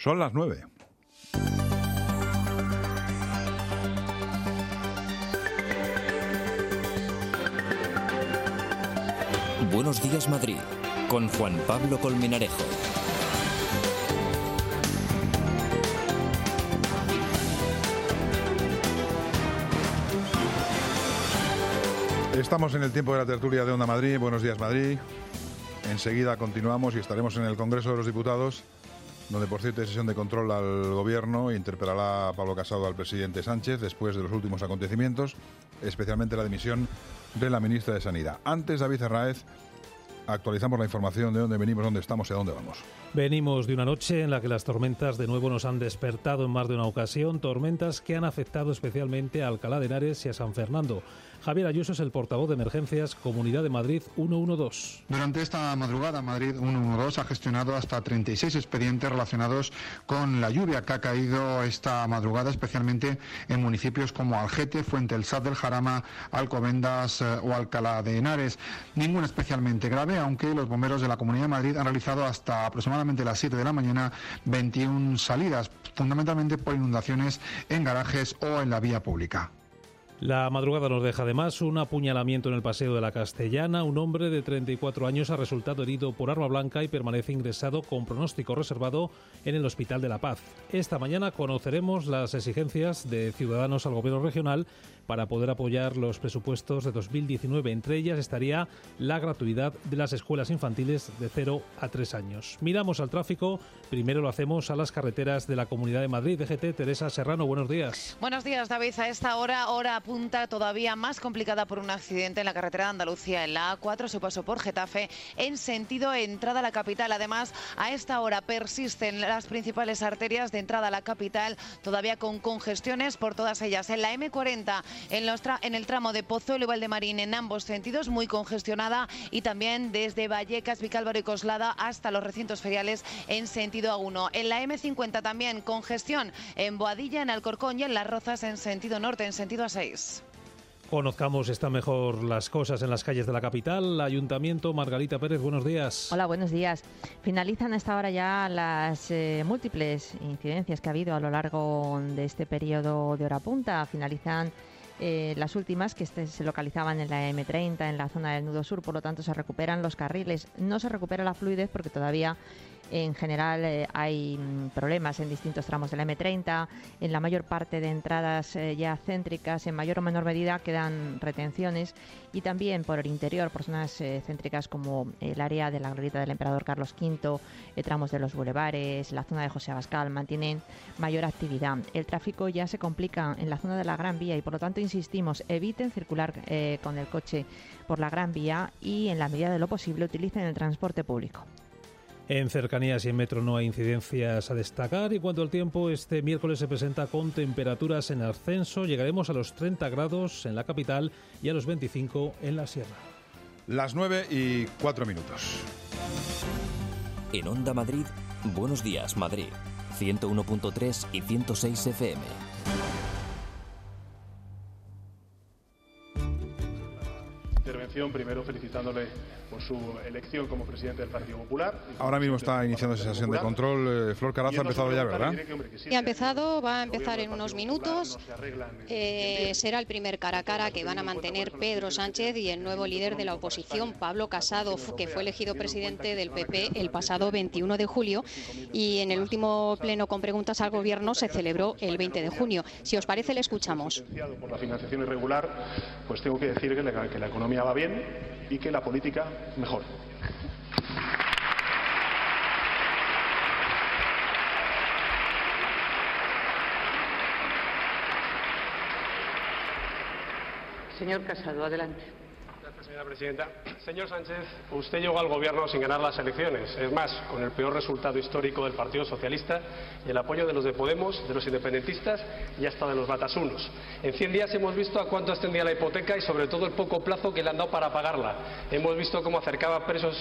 Son las 9. Buenos días, Madrid, con Juan Pablo Colmenarejo. Estamos en el tiempo de la tertulia de Onda Madrid. Buenos días, Madrid. Enseguida continuamos y estaremos en el Congreso de los Diputados, donde, por cierto, hay sesión de control al Gobierno e interpelará a Pablo Casado al presidente Sánchez después de los últimos acontecimientos, especialmente la dimisión de la ministra de Sanidad. Antes, David Arráez, actualizamos la información de dónde venimos, dónde estamos y a dónde vamos. Venimos de una noche en la que las tormentas de nuevo nos han despertado en más de una ocasión, tormentas que han afectado especialmente a Alcalá de Henares y a San Fernando. Javier Ayuso es el portavoz de Emergencias, Comunidad de Madrid 112. Durante esta madrugada, Madrid 112 ha gestionado hasta 36 expedientes relacionados con la lluvia que ha caído esta madrugada, especialmente en municipios como Algete, Fuente del Sat del Jarama, Alcobendas o Alcalá de Henares. Ninguna especialmente grave, aunque los bomberos de la Comunidad de Madrid han realizado hasta aproximadamente las 7 de la mañana 21 salidas, fundamentalmente por inundaciones en garajes o en la vía pública. La madrugada nos deja además un apuñalamiento en el Paseo de la Castellana. Un hombre de 34 años ha resultado herido por arma blanca y permanece ingresado con pronóstico reservado en el Hospital de la Paz. Esta mañana conoceremos las exigencias de Ciudadanos al Gobierno regional para poder apoyar los presupuestos de 2019. Entre ellas estaría la gratuidad de las escuelas infantiles de 0 a 3 años. Miramos al tráfico. Primero lo hacemos a las carreteras de la Comunidad de Madrid. DGT, Teresa Serrano, buenos días. Buenos días, David. A esta hora punta todavía más complicada por un accidente en la carretera de Andalucía, en la A4, su paso por Getafe, en sentido entrada a la capital. Además, a esta hora persisten las principales arterias de entrada a la capital, todavía con congestiones por todas ellas. En la M40, en el tramo de Pozuelo y Valdemarín, en ambos sentidos, muy congestionada, y también desde Vallecas, Vicálvaro y Coslada hasta los recintos feriales en sentido A1. En la M50 también congestión en Boadilla, en Alcorcón y en Las Rozas en sentido norte, en sentido A6. Conozcamos están mejor las cosas en las calles de la capital. Ayuntamiento, Margarita Pérez, buenos días. Hola, buenos días. Finalizan hasta ahora ya las múltiples incidencias que ha habido a lo largo de este periodo de hora punta. Finalizan las últimas que se localizaban en la M30, en la zona del nudo sur, por lo tanto se recuperan los carriles. No se recupera la fluidez porque todavía en general hay problemas en distintos tramos de la M30, en la mayor parte de entradas ya céntricas, en mayor o menor medida quedan retenciones, y también por el interior, por zonas céntricas como el área de la glorieta del Emperador Carlos V, tramos de los bulevares, la zona de José Abascal, mantienen mayor actividad. El tráfico ya se complica en la zona de la Gran Vía y por lo tanto insistimos, eviten circular con el coche por la Gran Vía y en la medida de lo posible utilicen el transporte público. En cercanías y en metro no hay incidencias a destacar. Y cuanto al tiempo, este miércoles se presenta con temperaturas en ascenso. Llegaremos a los 30 grados en la capital y a los 25 en la sierra. Las 9:04. En Onda Madrid, Buenos días, Madrid. 101.3 y 106 FM. Primero felicitándole por su elección como presidente del Partido Popular. Ahora mismo está iniciando esa sesión de control. Flor Carazo ha empezado ya, ¿verdad? Ya ha empezado, va a empezar en unos minutos. Será el primer cara a cara que van a mantener Pedro Sánchez y el nuevo líder de la oposición, Pablo Casado, que fue elegido presidente del PP el pasado 21 de julio y en el último pleno con preguntas al Gobierno se celebró el 20 de junio. Si os parece, le escuchamos. Por la financiación irregular, pues tengo que decir que la economía va bien y que la política mejor. Señor Casado, adelante. Gracias, señora presidenta. Señor Sánchez, usted llegó al Gobierno sin ganar las elecciones. Es más, con el peor resultado histórico del Partido Socialista y el apoyo de los de Podemos, de los independentistas y hasta de los batasunos. En 100 días hemos visto a cuánto ascendía la hipoteca y sobre todo el poco plazo que le han dado para pagarla. Hemos visto cómo acercaba presos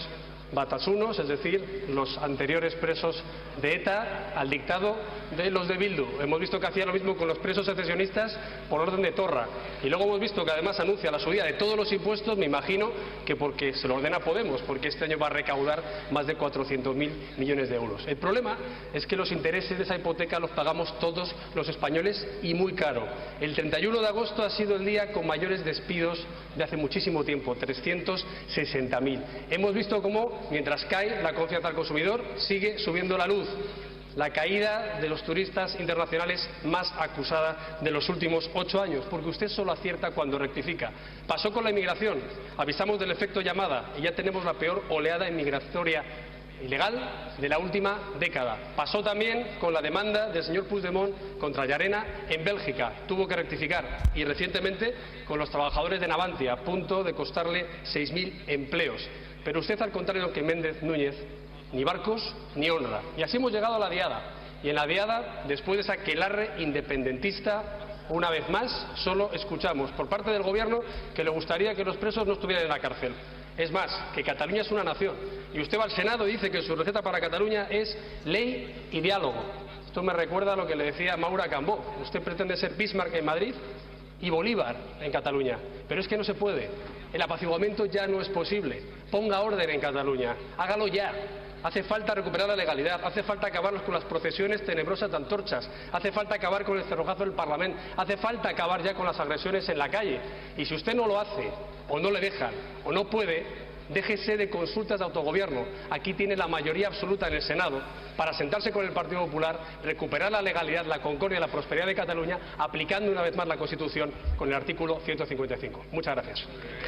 batasunos, es decir, los anteriores presos de ETA, al dictado de los de Bildu. Hemos visto que hacía lo mismo con los presos secesionistas por orden de Torra. Y luego hemos visto que además anuncia la subida de todos los impuestos, me imagino que porque se lo ordena Podemos, porque este año va a recaudar más de 400.000 millones de euros. El problema es que los intereses de esa hipoteca los pagamos todos los españoles y muy caro. El 31 de agosto ha sido el día con mayores despidos de hace muchísimo tiempo, 360.000. Hemos visto cómo, mientras cae la confianza al consumidor, sigue subiendo la luz. La caída de los turistas internacionales más acusada de los últimos 8 años, porque usted solo acierta cuando rectifica. Pasó con la inmigración, avisamos del efecto llamada y ya tenemos la peor oleada inmigratoria ilegal de la última década. Pasó también con la demanda del señor Puigdemont contra Llarena en Bélgica. Tuvo que rectificar. Y recientemente con los trabajadores de Navantia, a punto de costarle 6.000 empleos. Pero usted, al contrario que Méndez Núñez, ni barcos ni honra. Y así hemos llegado a la diada. Y en la diada, después de ese aquelarre independentista, una vez más, solo escuchamos por parte del Gobierno que le gustaría que los presos no estuvieran en la cárcel. Es más, que Cataluña es una nación. Y usted va al Senado y dice que su receta para Cataluña es ley y diálogo. Esto me recuerda a lo que le decía Maura Cambó. Usted pretende ser Bismarck en Madrid y Bolívar en Cataluña. Pero es que no se puede. El apaciguamiento ya no es posible. Ponga orden en Cataluña. Hágalo ya. Hace falta recuperar la legalidad, hace falta acabar con las procesiones tenebrosas de antorchas, hace falta acabar con el cerrojazo del Parlamento, hace falta acabar ya con las agresiones en la calle. Y si usted no lo hace, o no le dejan, o no puede, déjese de consultas de autogobierno. Aquí tiene la mayoría absoluta en el Senado para sentarse con el Partido Popular, recuperar la legalidad, la concordia y la prosperidad de Cataluña, aplicando una vez más la Constitución con el artículo 155. Muchas gracias.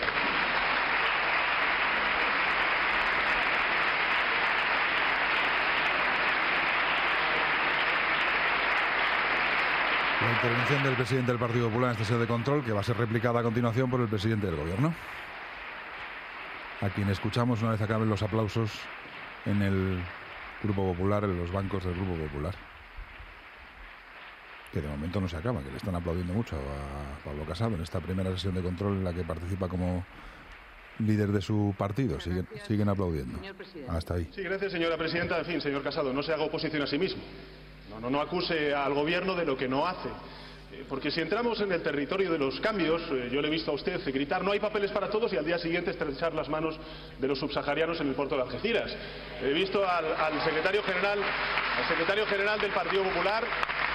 La intervención del presidente del Partido Popular en esta sesión de control, que va a ser replicada a continuación por el presidente del Gobierno, a quien escuchamos una vez acaben los aplausos en el Grupo Popular, en los bancos del Grupo Popular. Que de momento no se acaba, que le están aplaudiendo mucho a Pablo Casado en esta primera sesión de control en la que participa como líder de su partido. Siguen aplaudiendo. Hasta ahí. Sí, gracias, señora presidenta. En fin, señor Casado, no se haga oposición a sí mismo. No acuse al Gobierno de lo que no hace. Porque si entramos en el territorio de los cambios, yo le he visto a usted gritar no hay papeles para todos y al día siguiente estrechar las manos de los subsaharianos en el puerto de Algeciras. He visto al secretario general del Partido Popular,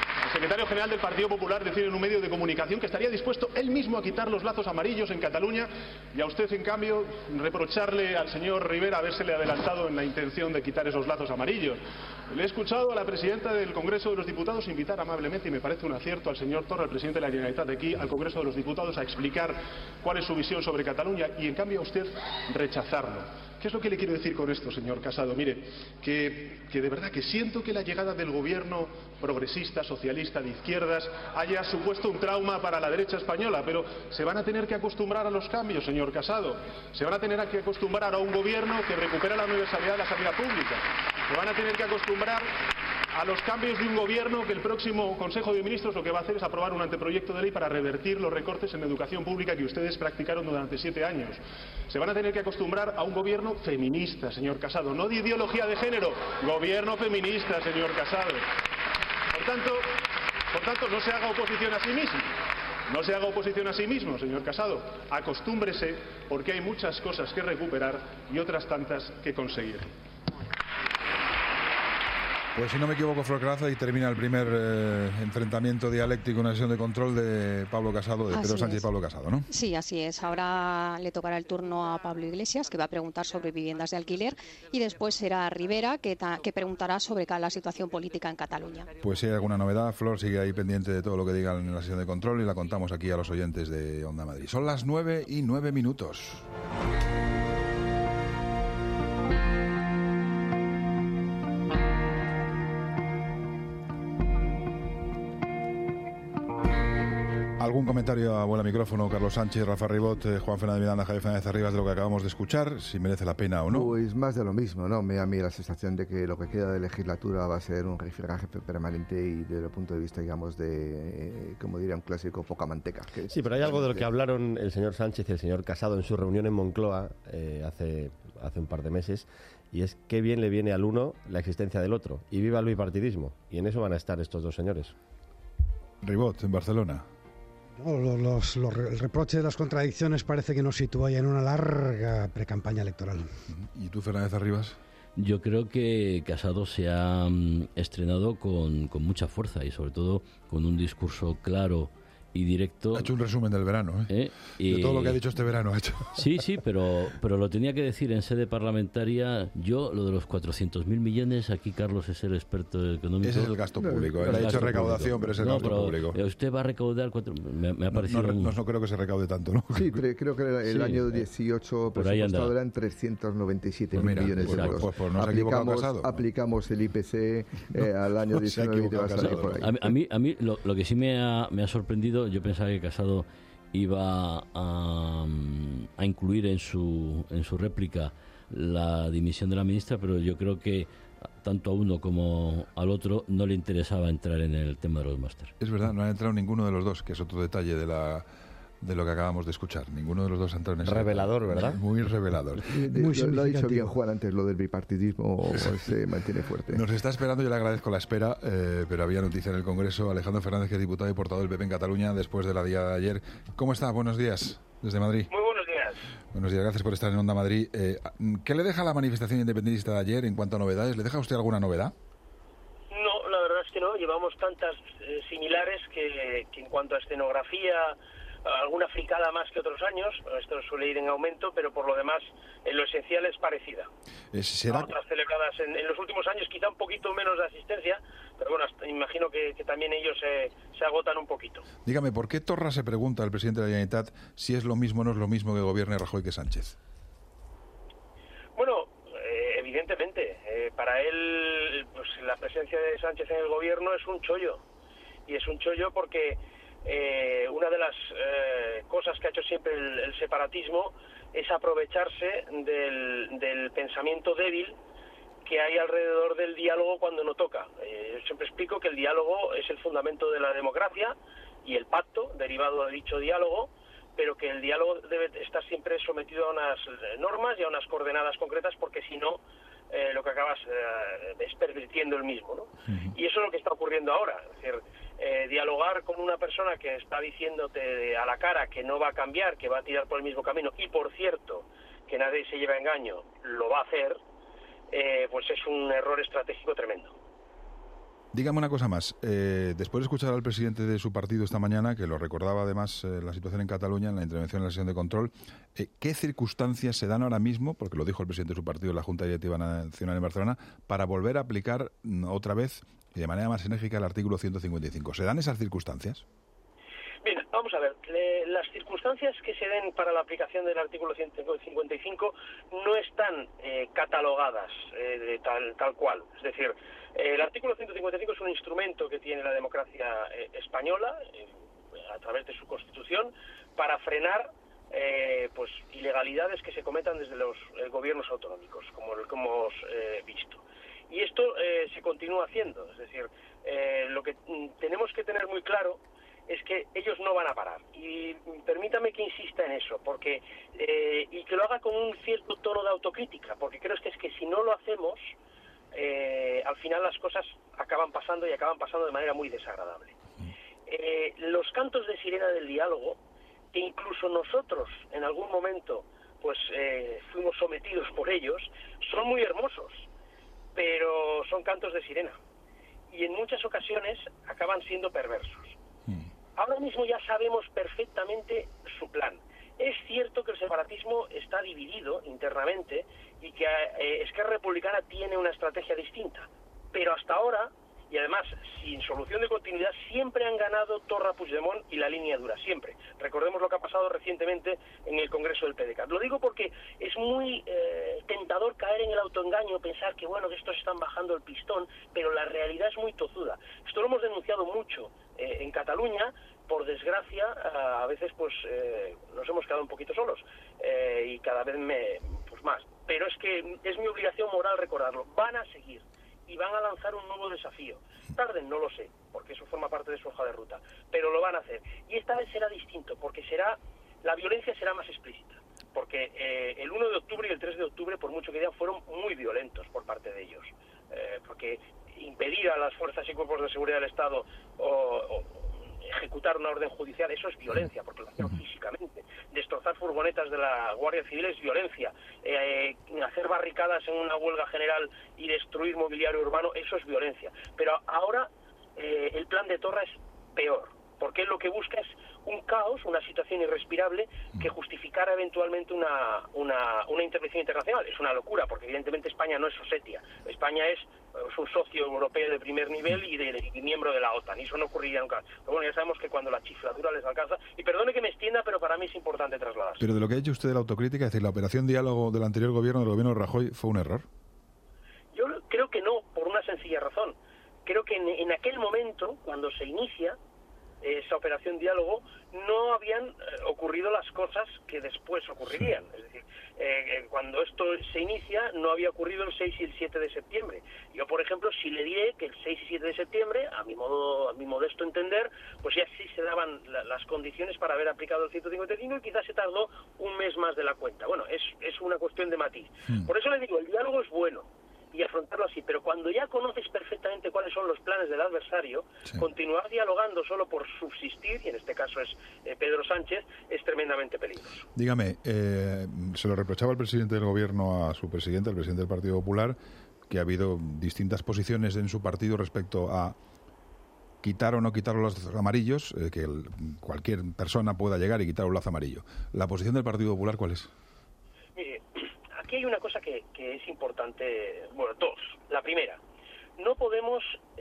decir en un medio de comunicación que estaría dispuesto él mismo a quitar los lazos amarillos en Cataluña, y a usted, en cambio, reprocharle al señor Rivera habérsele adelantado en la intención de quitar esos lazos amarillos. Le he escuchado a la presidenta del Congreso de los Diputados invitar amablemente, y me parece un acierto, al señor Torra, el presidente de la Generalitat, de aquí al Congreso de los Diputados, a explicar cuál es su visión sobre Cataluña, y en cambio a usted rechazarlo. ¿Qué es lo que le quiero decir con esto, señor Casado? Mire, que de verdad que siento que la llegada del gobierno progresista, socialista, de izquierdas, haya supuesto un trauma para la derecha española, pero se van a tener que acostumbrar a los cambios, señor Casado. Se van a tener que acostumbrar a un gobierno que recupera la universalidad de la sanidad pública. Se van a tener que acostumbrar a los cambios de un gobierno que el próximo Consejo de Ministros lo que va a hacer es aprobar un anteproyecto de ley para revertir los recortes en educación pública que ustedes practicaron durante 7 años. Se van a tener que acostumbrar a un gobierno feminista, señor Casado, no de ideología de género, gobierno feminista, señor Casado. Por tanto, no se haga oposición a sí mismo. No se haga oposición a sí mismo, señor Casado. Acostúmbrese, porque hay muchas cosas que recuperar y otras tantas que conseguir. Pues si no me equivoco, Flor Caraza, y termina el primer enfrentamiento dialéctico, una sesión de control de Pablo Casado, de Pedro Sánchez y Pablo Casado, ¿no? Sí, así es. Ahora le tocará el turno a Pablo Iglesias, que va a preguntar sobre viviendas de alquiler, y después será Rivera, que preguntará sobre la situación política en Cataluña. Pues si hay alguna novedad, Flor sigue ahí pendiente de todo lo que digan en la sesión de control y la contamos aquí a los oyentes de Onda Madrid. Son las 9:09. ¿Algún comentario a vuelo micrófono, Carlos Sánchez, Rafa Ribot, Juan Fernández Miranda, Javier Fernández Arribas, de lo que acabamos de escuchar, si merece la pena o no? Pues más de lo mismo, ¿no? Me da a mí la sensación de que lo que queda de legislatura va a ser un rifirraje permanente y desde el punto de vista, digamos, de, como diría un clásico, poca manteca. Sí, pero hay algo de lo que hablaron el señor Sánchez y el señor Casado en su reunión en Moncloa hace un par de meses, Y es qué bien le viene al uno la existencia del otro. Y viva el bipartidismo. Y en eso van a estar estos dos señores. Ribot, en Barcelona. No, el reproche de las contradicciones parece que nos sitúa ya en una larga precampaña electoral. ¿Y tú, Fernández Arribas? Yo creo que Casado se ha estrenado con mucha fuerza y sobre todo con un discurso claro y directo. Ha hecho un resumen del verano, de todo lo que ha dicho este verano ha hecho. Sí, pero lo tenía que decir en sede parlamentaria. Yo, lo de los 400.000 millones, aquí Carlos es el experto económico. Ese es el gasto público. Él ha dicho recaudación, pero es el gasto público. Usted va a recaudar me ha parecido... No creo que se recaude tanto, ¿no? Sí, pero creo que el año 18 presupuestado eran 397.000 millones de euros. Pues no se ha equivocado Casado. Aplicamos el IPC al año 19 y te va a salir por ahí. A mí lo que sí me ha sorprendido, yo pensaba que Casado iba a incluir en su réplica la dimisión de la ministra, pero yo creo que tanto a uno como al otro no le interesaba entrar en el tema de los máster. Es verdad, no ha entrado ninguno de los dos, que es otro detalle de lo que acabamos de escuchar. Ninguno de los dos ha entrado en ese revelador, debate. ¿verdad? Muy revelador. Lo ha dicho bien Juan antes, lo del bipartidismo se mantiene fuerte. Nos está esperando, yo le agradezco la espera, pero había noticia en el Congreso. Alejandro Fernández, que es diputado y portavoz del PP en Cataluña, después de la día de ayer. ¿Cómo está? Buenos días, desde Madrid. Muy buenos días. Buenos días, gracias por estar en Onda Madrid. ¿Qué le deja la manifestación independentista de ayer en cuanto a novedades? ¿Le deja a usted alguna novedad? No, la verdad es que no. Llevamos tantas similares que en cuanto a escenografía, alguna fricada más que otros años. Esto suele ir en aumento, pero por lo demás, en lo esencial es parecida. ¿Será... A otras celebradas en los últimos años, quizá un poquito menos de asistencia, pero bueno, imagino que también ellos se agotan un poquito. Dígame, ¿por qué Torra se pregunta al presidente de la Generalitat si es lo mismo o no es lo mismo que gobierne Rajoy que Sánchez? Bueno, evidentemente, para él pues, la presencia de Sánchez en el gobierno es un chollo. Y es un chollo porque una de las cosas que ha hecho siempre el separatismo es aprovecharse del pensamiento débil que hay alrededor del diálogo cuando no toca. Yo siempre explico que el diálogo es el fundamento de la democracia y el pacto derivado de dicho diálogo, pero que el diálogo debe estar siempre sometido a unas normas y a unas coordenadas concretas, porque si no, lo que acabas es pervirtiendo el mismo, ¿no? Y eso es lo que está ocurriendo ahora. Es decir, dialogar con una persona que está diciéndote a la cara que no va a cambiar, que va a tirar por el mismo camino, y por cierto, que nadie se lleva a engaño, lo va a hacer, pues es un error estratégico tremendo. Dígame una cosa más. Después de escuchar al presidente de su partido esta mañana, que lo recordaba además la situación en Cataluña, en la intervención en la sesión de control, ¿qué circunstancias se dan ahora mismo, porque lo dijo el presidente de su partido en la Junta Directiva Nacional en Barcelona, para volver a aplicar otra vez y de manera más enérgica el artículo 155? ¿Se dan esas circunstancias? Bien, vamos a ver. Las circunstancias que se den para la aplicación del artículo 155 no están catalogadas tal cual. Es decir, el artículo 155 es un instrumento que tiene la democracia española a través de su Constitución para frenar pues ilegalidades que se cometan desde los gobiernos autonómicos, como hemos visto. Y esto se continúa haciendo. Es decir, lo que tenemos que tener muy claro es que ellos no van a parar. Y permítame que insista en eso, porque y que lo haga con un cierto tono de autocrítica, porque creo que es que si no lo hacemos, al final las cosas acaban pasando de manera muy desagradable. Los cantos de sirena del diálogo, que incluso nosotros en algún momento pues fuimos sometidos por ellos, son muy hermosos, pero son cantos de sirena y en muchas ocasiones acaban siendo perversos. Ahora mismo ya sabemos perfectamente su plan. Es cierto que el separatismo está dividido internamente y que Esquerra Republicana tiene una estrategia distinta, pero hasta ahora, y además sin solución de continuidad, siempre han ganado Torra, Puigdemont y la línea dura, siempre. Recordemos lo que ha pasado recientemente en el Congreso del PDeCAT. Lo digo porque es muy tentador caer en el autoengaño, pensar que bueno, que estos están bajando el pistón, pero la realidad es muy tozuda. Esto lo hemos denunciado mucho en Cataluña. Por desgracia, a veces pues nos hemos quedado un poquito solos y cada vez pues más. Pero es que es mi obligación moral recordarlo. Van a seguir y van a lanzar un nuevo desafío. Tarden, no lo sé, porque eso forma parte de su hoja de ruta, pero lo van a hacer. Y esta vez será distinto, porque la violencia será más explícita. porque el 1 de octubre y el 3 de octubre, por mucho que digan, fueron muy violentos por parte de ellos, porque impedir a las fuerzas y cuerpos de seguridad del Estado o ejecutar una orden judicial, eso es violencia, porque lo hacen físicamente. Destrozar furgonetas de la Guardia Civil es violencia. Hacer barricadas en una huelga general y destruir mobiliario urbano, eso es violencia. Pero ahora el plan de Torra es peor, porque él lo que busca es un caos, una situación irrespirable que justificara eventualmente una intervención internacional. Es una locura, porque evidentemente España no es Osetia. España es un socio europeo de primer nivel y miembro de la OTAN, y eso no ocurriría nunca. Pero bueno, ya sabemos que cuando la chifladura les alcanza, y perdone que me extienda, pero para mí es importante trasladarse. Pero de lo que ha hecho usted de la autocrítica, es decir, la operación diálogo del anterior gobierno, del gobierno de Rajoy, ¿fue un error? Yo creo que no, por una sencilla razón. Creo que en aquel momento, cuando se inicia esa operación diálogo, no habían ocurrido las cosas que después ocurrirían. Es decir, cuando esto se inicia, no había ocurrido el 6 y el 7 de septiembre. Yo, por ejemplo, sí le diré que el 6 y 7 de septiembre, a mi modesto entender, pues ya sí se daban las condiciones para haber aplicado el 155 y quizás se tardó un mes más de la cuenta. Bueno, es una cuestión de matiz. Por eso le digo, el diálogo es bueno y afrontarlo así, pero cuando ya conoces perfectamente cuáles son los planes del adversario, continuar dialogando solo por subsistir, y en este caso es Pedro Sánchez, es tremendamente peligroso. Dígame, se lo reprochaba el presidente del gobierno a su presidente, el presidente del Partido Popular, que ha habido distintas posiciones en su partido respecto a quitar o no quitar los lazos amarillos, que cualquier persona pueda llegar y quitar un lazo amarillo. ¿La posición del Partido Popular cuál es? Mire, aquí hay una cosa que es importante, bueno, dos. La primera, no podemos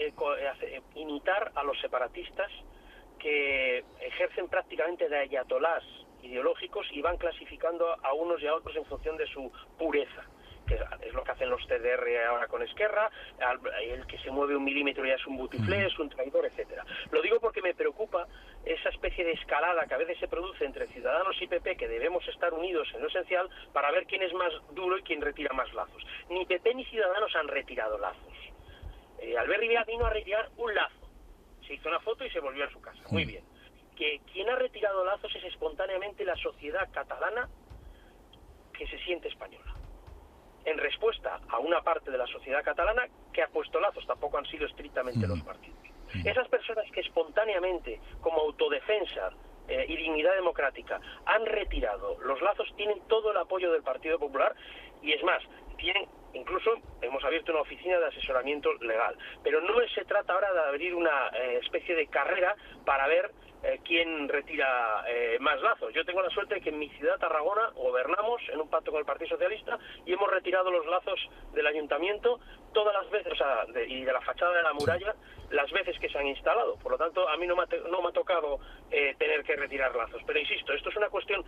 imitar a los separatistas que ejercen prácticamente de ayatolás ideológicos y van clasificando a unos y a otros en función de su pureza, que es lo que hacen los CDR ahora con Esquerra. El que se mueve un milímetro ya es un butiflé, es un traidor, etcétera. Lo digo porque me preocupa esa especie de escalada que a veces se produce entre Ciudadanos y PP, que debemos estar unidos en lo esencial para ver quién es más duro y quién retira más lazos. Ni PP ni Ciudadanos han retirado lazos. Albert Rivera vino a retirar un lazo, se hizo una foto y se volvió a su casa. Muy bien. Que quien ha retirado lazos es espontáneamente la sociedad catalana que se siente española, en respuesta a una parte de la sociedad catalana que ha puesto lazos, tampoco han sido estrictamente los partidos. Esas personas que espontáneamente, como autodefensa y dignidad democrática, han retirado los lazos, tienen todo el apoyo del Partido Popular, y es más, incluso hemos abierto una oficina de asesoramiento legal. Pero no se trata ahora de abrir una especie de carrera para ver quién retira más lazos. Yo tengo la suerte de que en mi ciudad, Tarragona, gobernamos en un pacto con el Partido Socialista y hemos retirado los lazos del ayuntamiento todas las veces, y de la fachada de la muralla, las veces que se han instalado. Por lo tanto, a mí no me ha tocado tener que retirar lazos. Pero insisto, esto es una cuestión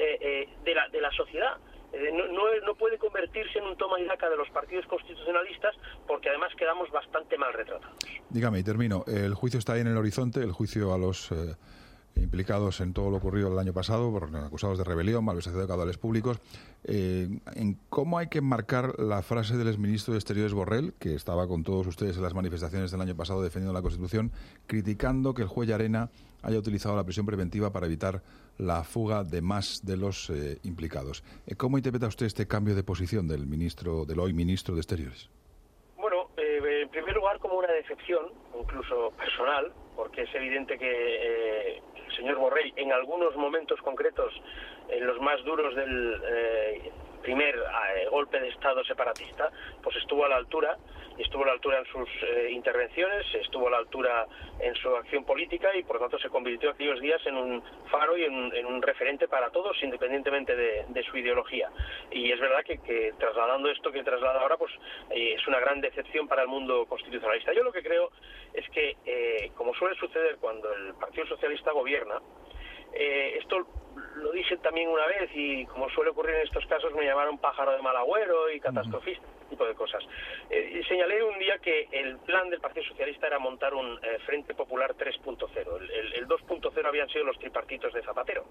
de la sociedad. No puede convertirse en un toma y daca de los partidos constitucionalistas, porque además quedamos bastante mal retratados. Dígame, y termino. El juicio está ahí en el horizonte, el juicio a los implicados en todo lo ocurrido el año pasado, por acusados de rebelión, malversación de caudales públicos. ¿En cómo hay que enmarcar la frase del exministro de Exteriores Borrell, que estaba con todos ustedes en las manifestaciones del año pasado defendiendo la Constitución, criticando que el juez Llarena haya utilizado la prisión preventiva para evitar la fuga de más de los implicados? ¿Cómo interpreta usted este cambio de posición del hoy ministro de Exteriores? Bueno, en primer lugar, como una decepción, incluso personal, porque es evidente que el señor Borrell, en algunos momentos concretos, en los más duros del primer golpe de Estado separatista, pues estuvo a la altura en sus intervenciones, estuvo a la altura en su acción política, y por lo tanto se convirtió aquellos días en un faro y en un referente para todos, independientemente de su ideología. Y es verdad que trasladando esto que traslada ahora, pues es una gran decepción para el mundo constitucionalista. Yo lo que creo es que, como suele suceder cuando el Partido Socialista gobierna, esto lo dije también una vez, y como suele ocurrir en estos casos, me llamaron pájaro de mal agüero y catastrofista, tipo de cosas. Señalé un día que el plan del Partido Socialista era montar un Frente Popular 3.0. El 2.0 habían sido los tripartitos de Zapatero,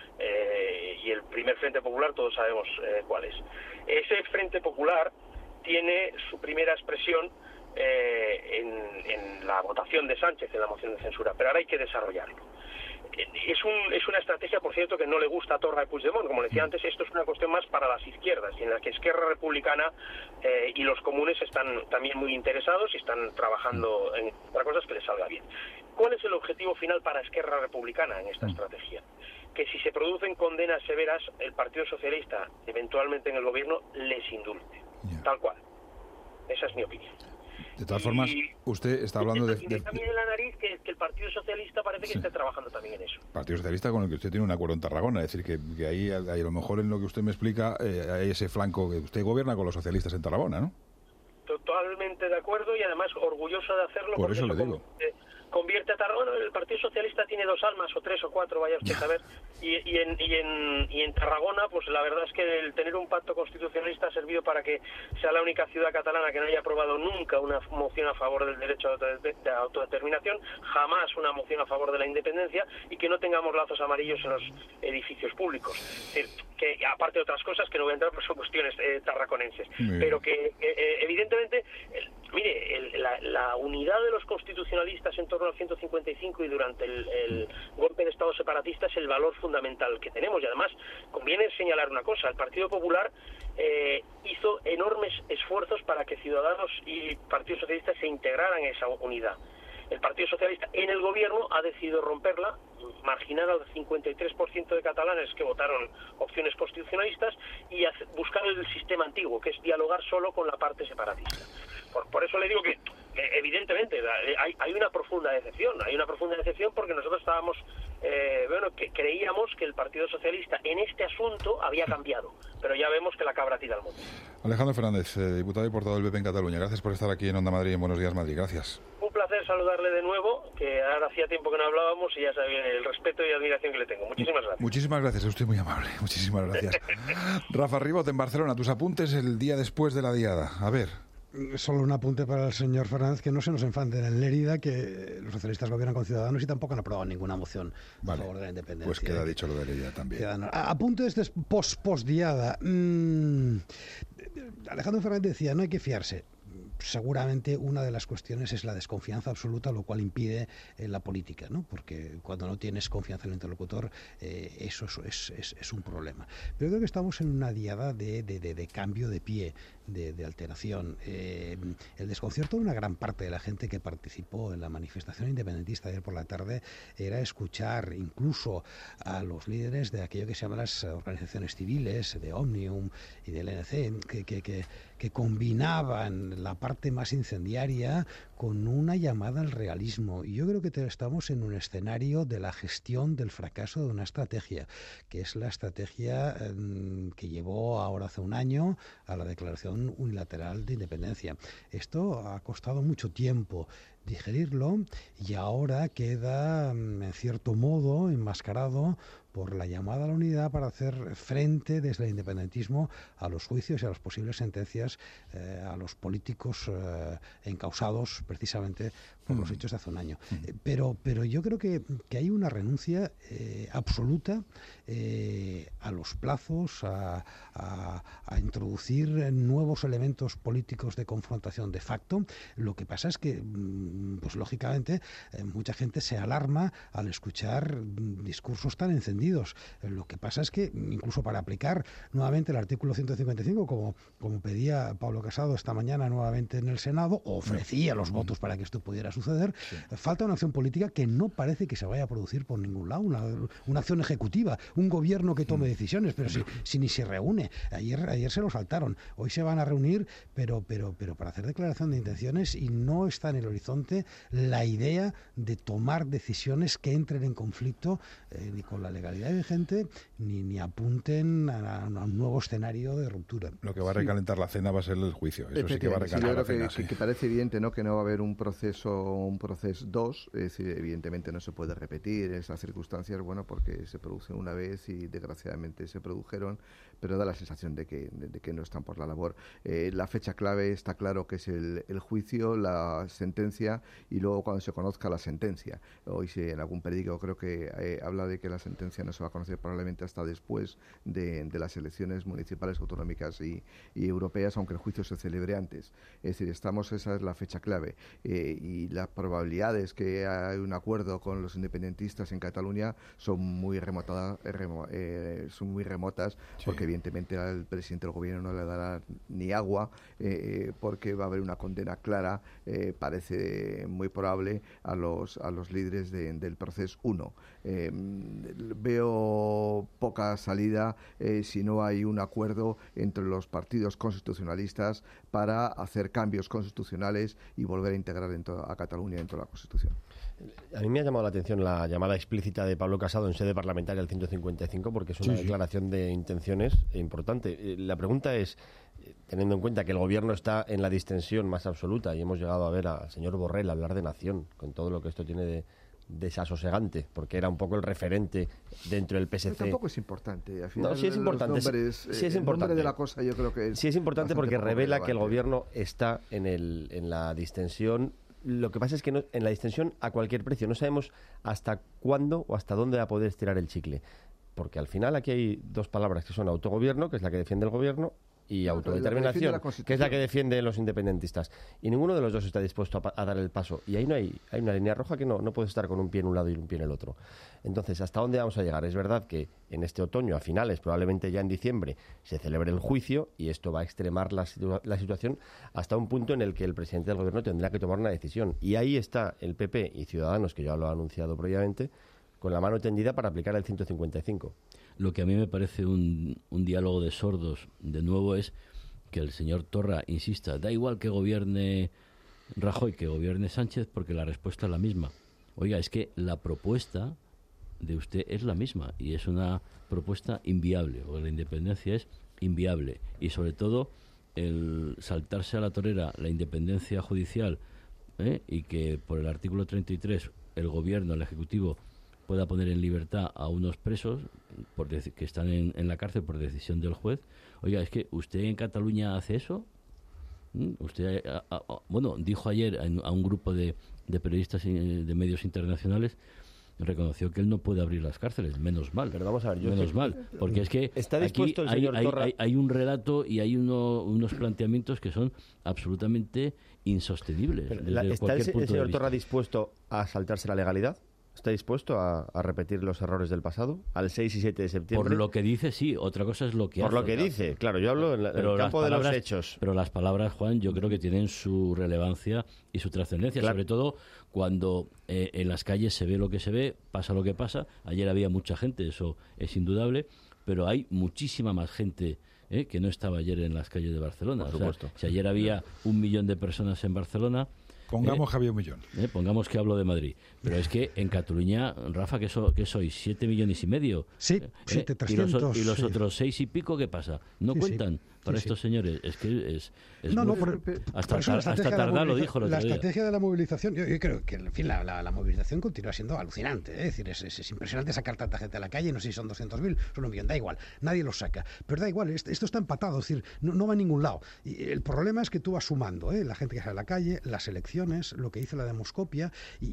y el primer Frente Popular todos sabemos cuál es. Ese Frente Popular tiene su primera expresión en la votación de Sánchez en la moción de censura, pero ahora hay que desarrollarlo. es una estrategia, por cierto, que no le gusta a Torra y Puigdemont. Como decía antes, esto es una cuestión más para las izquierdas, y en la que Esquerra Republicana y los comunes están también muy interesados y están trabajando en otras cosas que les salga bien. ¿Cuál es el objetivo final para Esquerra Republicana en esta estrategia? Que si se producen condenas severas, el Partido Socialista, eventualmente en el gobierno, les indulte. Tal cual. Esa es mi opinión. De todas formas, usted está hablando de también en la nariz que el Partido Socialista parece que esté trabajando también en eso. Partido Socialista con el que usted tiene un acuerdo en Tarragona, es decir, que ahí a lo mejor en lo que usted me explica hay ese flanco que usted gobierna con los socialistas en Tarragona, ¿no? Totalmente de acuerdo y además orgulloso de hacerlo. Por eso le digo. Convierte a Tarragona, el Partido Socialista tiene 2 almas o 3 o 4, vaya usted a saber, y en Tarragona, pues la verdad es que el tener un pacto constitucionalista ha servido para que sea la única ciudad catalana que no haya aprobado nunca una moción a favor del derecho de autodeterminación, jamás una moción a favor de la independencia, y que no tengamos lazos amarillos en los edificios públicos. Es decir, que aparte de otras cosas que no voy a entrar, pues son cuestiones tarraconenses, pero que evidentemente, mire, la unidad de los constitucionalistas en torno al 155 y durante el golpe de Estado separatista es el valor fundamental que tenemos. Y además conviene señalar una cosa: el Partido Popular hizo enormes esfuerzos para que Ciudadanos y Partido Socialista se integraran en esa unidad. El Partido Socialista en el gobierno ha decidido romperla, marginar al 53% de catalanes que votaron opciones constitucionalistas y buscar el sistema antiguo, que es dialogar solo con la parte separatista. Por eso le digo que evidentemente hay una profunda decepción. Hay una profunda decepción porque nosotros estábamos, que creíamos que el Partido Socialista en este asunto había cambiado, pero ya vemos que la cabra tira al monte. Alejandro Fernández, diputado y portavoz del PP en Cataluña, gracias por estar aquí en Onda Madrid, en Buenos Días Madrid, gracias. Un placer saludarle de nuevo, que ahora hacía tiempo que no hablábamos y ya sabe el respeto y admiración que le tengo. Muchísimas gracias. Muchísimas gracias, es usted muy amable, muchísimas gracias. Rafa Ribot, en Barcelona, tus apuntes el día después de la diada, a ver. Solo un apunte para el señor Fernández, que no se nos enfante en Lérida, que los socialistas gobiernan con Ciudadanos y tampoco han aprobado ninguna moción a favor de la independencia. Pues queda dicho lo de Lérida también. Apuntes de post-diada. Alejandro Fernández decía, no hay que fiarse. Seguramente una de las cuestiones es la desconfianza absoluta, lo cual impide la política, ¿no? Porque cuando no tienes confianza en el interlocutor, eso es un problema. Pero creo que estamos en una diada de cambio de pie, de alteración. El desconcierto de una gran parte de la gente que participó en la manifestación independentista ayer por la tarde era escuchar incluso a los líderes de aquello que se llaman las organizaciones civiles, de Òmnium y del ENC, que combinaban la parte más incendiaria con una llamada al realismo. Y yo creo que estamos en un escenario de la gestión del fracaso de una estrategia, que es la estrategia que llevó ahora hace un año a la declaración unilateral de independencia. Esto ha costado mucho tiempo digerirlo y ahora queda, en cierto modo, enmascarado por la llamada a la unidad para hacer frente desde el independentismo a los juicios y a las posibles sentencias a los políticos encausados precisamente por los hechos de hace un año. Pero yo creo que hay una renuncia absoluta a los plazos, a introducir nuevos elementos políticos de confrontación de facto. Lo que pasa es que, pues lógicamente, mucha gente se alarma al escuchar discursos tan encendidos. Lo que pasa es que, incluso para aplicar nuevamente el artículo 155, como pedía Pablo Casado esta mañana nuevamente en el Senado, ofrecía los votos para que esto pudiera suceder, falta una acción política que no parece que se vaya a producir por ningún lado, una acción ejecutiva, un gobierno que tome decisiones, pero si ni se reúne. Ayer se lo saltaron, hoy se van a reunir, pero para hacer declaración de intenciones, y no está en el horizonte la idea de tomar decisiones que entren en conflicto ni con la legalidad vigente ni apunten a un nuevo escenario de ruptura. Lo que va a recalentar la cena va a ser el juicio. Eso sí que va a recalentar la cena. Que parece evidente, ¿no?, que no va a haber un proceso 2, es decir, evidentemente no se puede repetir esas circunstancias, bueno, porque se producen una vez y desgraciadamente se produjeron, pero da la sensación de que no están por la labor. La fecha clave está claro que es el juicio, la sentencia y luego cuando se conozca la sentencia. Hoy en algún periódico creo que habla de que la sentencia no se va a conocer probablemente hasta después de las elecciones municipales, autonómicas y europeas, aunque el juicio se celebre antes. Es decir, esa es la fecha clave. Y las probabilidades que hay un acuerdo con los independentistas en Cataluña son muy remotas, porque evidentemente al presidente del gobierno no le dará ni agua, porque va a haber una condena clara, parece muy probable, a los líderes del proceso 1. Veo poca salida si no hay un acuerdo entre los partidos constitucionalistas para hacer cambios constitucionales y volver a integrar a Cataluña dentro de la Constitución. A mí me ha llamado la atención la llamada explícita de Pablo Casado en sede parlamentaria al 155, porque es una declaración de intenciones importante. La pregunta es, teniendo en cuenta que el gobierno está en la distensión más absoluta y hemos llegado a ver al señor Borrell hablar de nación, con todo lo que esto tiene de desasosegante, porque era un poco el referente dentro del PSC. Pero tampoco es importante. Al final, no, sí es importante. Sí es importante. De la cosa, yo creo que sí es importante porque revela relevante. Que el gobierno está en la distensión. Lo que pasa es que en la distensión a cualquier precio. No sabemos hasta cuándo o hasta dónde va a poder estirar el chicle. Porque al final aquí hay dos palabras que son autogobierno, que es la que defiende el gobierno, y autodeterminación, que es la que defienden los independentistas. Y ninguno de los dos está dispuesto a dar el paso. Y ahí hay una línea roja que no puede estar con un pie en un lado y un pie en el otro. Entonces, ¿hasta dónde vamos a llegar? Es verdad que en este otoño, a finales, probablemente ya en diciembre, se celebre el juicio y esto va a extremar la situación hasta un punto en el que el presidente del gobierno tendrá que tomar una decisión. Y ahí está el PP y Ciudadanos, que ya lo ha anunciado previamente, con la mano tendida para aplicar el 155. Lo que a mí me parece un diálogo de sordos, de nuevo, es que el señor Torra insista, da igual que gobierne Rajoy, que gobierne Sánchez, porque la respuesta es la misma. Oiga, es que la propuesta de usted es la misma y es una propuesta inviable, o la independencia es inviable. Y sobre todo, el saltarse a la torera la independencia judicial, y que por el artículo 33 el gobierno, el Ejecutivo, pueda poner en libertad a unos presos que están en la cárcel por decisión del juez. Oiga, es que usted en Cataluña hace eso. Usted, dijo ayer a un grupo de periodistas de medios internacionales, reconoció que él no puede abrir las cárceles. Menos mal. Pero vamos a ver, menos mal, porque es que ¿está dispuesto aquí el señor Torra? Hay un relato y hay unos planteamientos que son absolutamente insostenibles. ¿Está el señor Torra dispuesto a saltarse la legalidad? ¿Está dispuesto a repetir los errores del pasado? ¿Al 6 y 7 de septiembre? Por lo que dice, sí. Otra cosa es lo que hace. Por lo que dice, claro. Yo hablo en el campo de los hechos. Pero las palabras, Juan, yo creo que tienen su relevancia y su trascendencia. Claro. Sobre todo cuando en las calles se ve lo que se ve, pasa lo que pasa. Ayer había mucha gente, eso es indudable. Pero hay muchísima más gente que no estaba ayer en las calles de Barcelona. Por supuesto. Si ayer había 1 millón de personas en Barcelona... Pongamos que había 1 millón. Pongamos que hablo de Madrid. Pero es que en Cataluña, Rafa, ¿qué sois? 7,5 millones. Sí, 7,300. ¿Y los otros 6 y pico qué pasa? ¿No cuentan para estos señores? Es que es hasta Tardá lo dijo el otro día. La estrategia de la movilización, yo creo que, en fin, la movilización continúa siendo alucinante. Es decir, es impresionante sacar tanta gente a la calle. No sé si son 200.000, son 1 millón, da igual. Nadie los saca. Pero da igual, esto está empatado, es decir, no va a ningún lado. Y el problema es que tú vas sumando la gente que sale a la calle, las elecciones, lo que dice la demoscopia,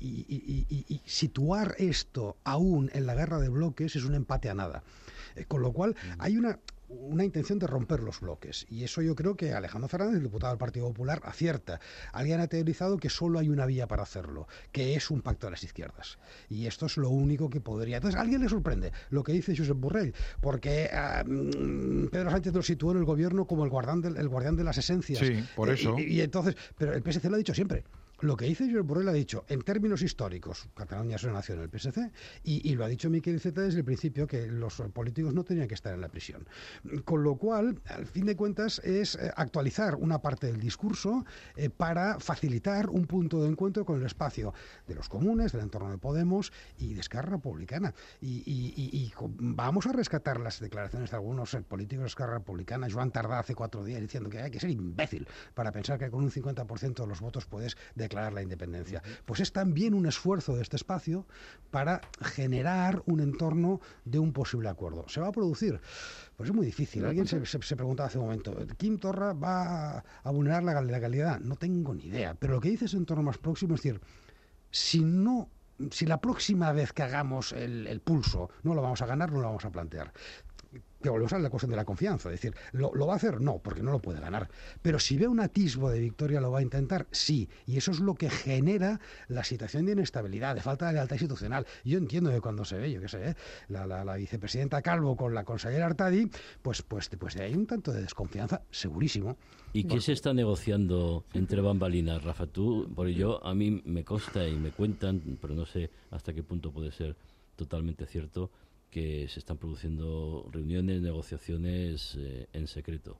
y situar esto aún en la guerra de bloques es un empate a nada. Con lo cual hay una intención de romper los bloques, y eso yo creo que Alejandro Fernández, el diputado del Partido Popular, acierta. Alguien ha teorizado que solo hay una vía para hacerlo, que es un pacto de las izquierdas, y esto es lo único que podría. Entonces, ¿a alguien le sorprende lo que dice Josep Borrell? Porque Pedro Sánchez lo situó en el gobierno como el guardián de las esencias. Sí, por eso. Y entonces, pero el PSC lo ha dicho siempre. Lo que dice Josep Borrell ha dicho, en términos históricos, Cataluña es una nación en el PSC, y lo ha dicho Miquel Iceta desde el principio, que los políticos no tenían que estar en la prisión. Con lo cual, al fin de cuentas, es actualizar una parte del discurso para facilitar un punto de encuentro con el espacio de los comunes, del entorno de Podemos y de Esquerra Republicana. Y vamos a rescatar las declaraciones de algunos políticos de Esquerra Republicana. Joan Tardá hace 4 días diciendo que hay que ser imbécil para pensar que con un 50% de los votos puedes declarar la independencia. Pues es también un esfuerzo de este espacio para generar un entorno de un posible acuerdo. ¿Se va a producir? Pues es muy difícil. Alguien se preguntaba hace un momento, ¿Quim Torra va a vulnerar la legalidad? No tengo ni idea. Pero lo que dice es entorno más próximo, es decir, si no si la próxima vez que hagamos el pulso no lo vamos a ganar, no lo vamos a plantear. Que volvemos a la cuestión de la confianza, es decir, ¿lo va a hacer? No, porque no lo puede ganar. Pero si ve un atisbo de victoria, ¿lo va a intentar? Sí, y eso es lo que genera la situación de inestabilidad, de falta de lealtad institucional. Yo entiendo que cuando se ve, yo qué sé, la vicepresidenta Calvo con la consellera Artadi, pues hay un tanto de desconfianza, segurísimo. ¿Y qué se está negociando entre bambalinas, Rafa? A mí me consta y me cuentan, pero no sé hasta qué punto puede ser totalmente cierto, que se están produciendo reuniones, negociaciones en secreto.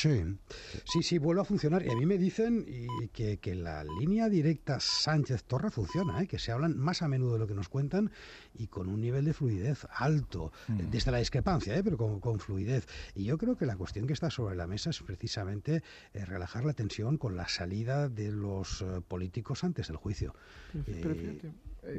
Sí, vuelve a funcionar. Y a mí me dicen que la línea directa Sánchez-Torra funciona, que se hablan más a menudo de lo que nos cuentan y con un nivel de fluidez alto, desde la discrepancia, pero con fluidez. Y yo creo que la cuestión que está sobre la mesa es precisamente relajar la tensión con la salida de los políticos antes del juicio. Pero fíjate,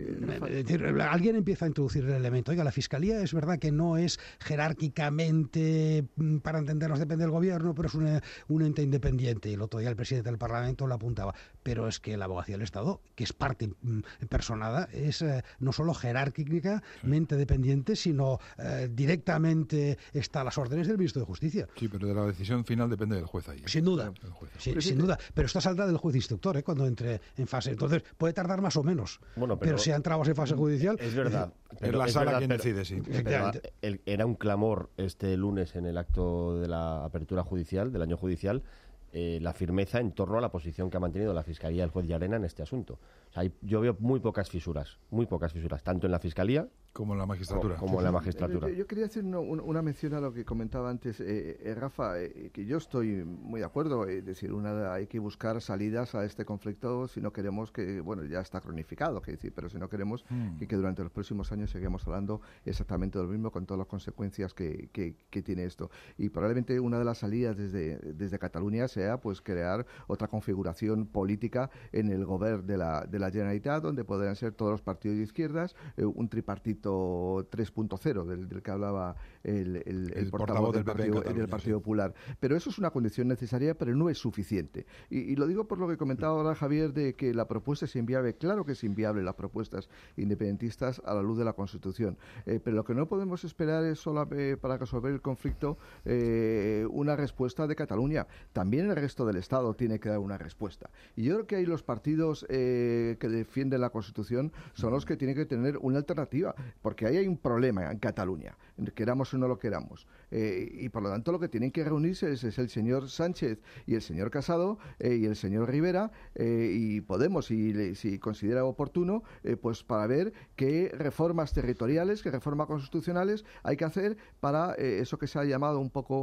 alguien empieza a introducir el elemento. Oiga, la Fiscalía es verdad que no es jerárquicamente, para entendernos, depende del gobierno, pero es un ente independiente. Y el otro día el presidente del Parlamento lo apuntaba. Pero es que la Abogacía del Estado, que es parte personada, es no solo jerárquicamente dependiente, sino directamente está a las órdenes del ministro de Justicia. Sí, pero de la decisión final depende del juez ahí. Sin duda. Sin duda. Pero está saldrá del juez instructor cuando entre en fase. Entonces puede tardar más o menos. Bueno, pero si ha entrado en fase judicial... Es verdad. Es la sala quien decide, sí. Era un clamor este lunes en el acto de la apertura judicial, del año judicial, la firmeza en torno a la posición que ha mantenido la Fiscalía del juez Llarena en este asunto. O sea, yo veo muy pocas fisuras, tanto en la Fiscalía como en la magistratura. Yo quería hacer una mención a lo que comentaba antes Rafa, que yo estoy muy de acuerdo. Es decir, hay que buscar salidas a este conflicto si no queremos que, bueno, ya está cronificado, pero si no queremos que durante los próximos años sigamos hablando exactamente de lo mismo, con todas las consecuencias que tiene esto. Y probablemente una de las salidas desde Cataluña sea pues crear otra configuración política en el gobierno de la Generalitat, donde podrán ser todos los partidos de izquierdas, un tripartito 3.0 del que hablaba el portavoz del Partido Popular. Pero eso es una condición necesaria, pero no es suficiente. Y lo digo por lo que comentaba ahora Javier, de que la propuesta es inviable. Claro que es inviable las propuestas independentistas a la luz de la Constitución. Pero lo que no podemos esperar es solo para resolver el conflicto una respuesta de Cataluña. También el resto del Estado tiene que dar una respuesta. Y yo creo que ahí los partidos que defienden la Constitución son los que tienen que tener una alternativa, porque ahí hay un problema en Cataluña, queramos o no lo queramos. Y por lo tanto lo que tienen que reunirse es el señor Sánchez y el señor Casado y el señor Rivera y Podemos, si considera oportuno, pues para ver qué reformas territoriales, qué reformas constitucionales hay que hacer para eso que se ha llamado un poco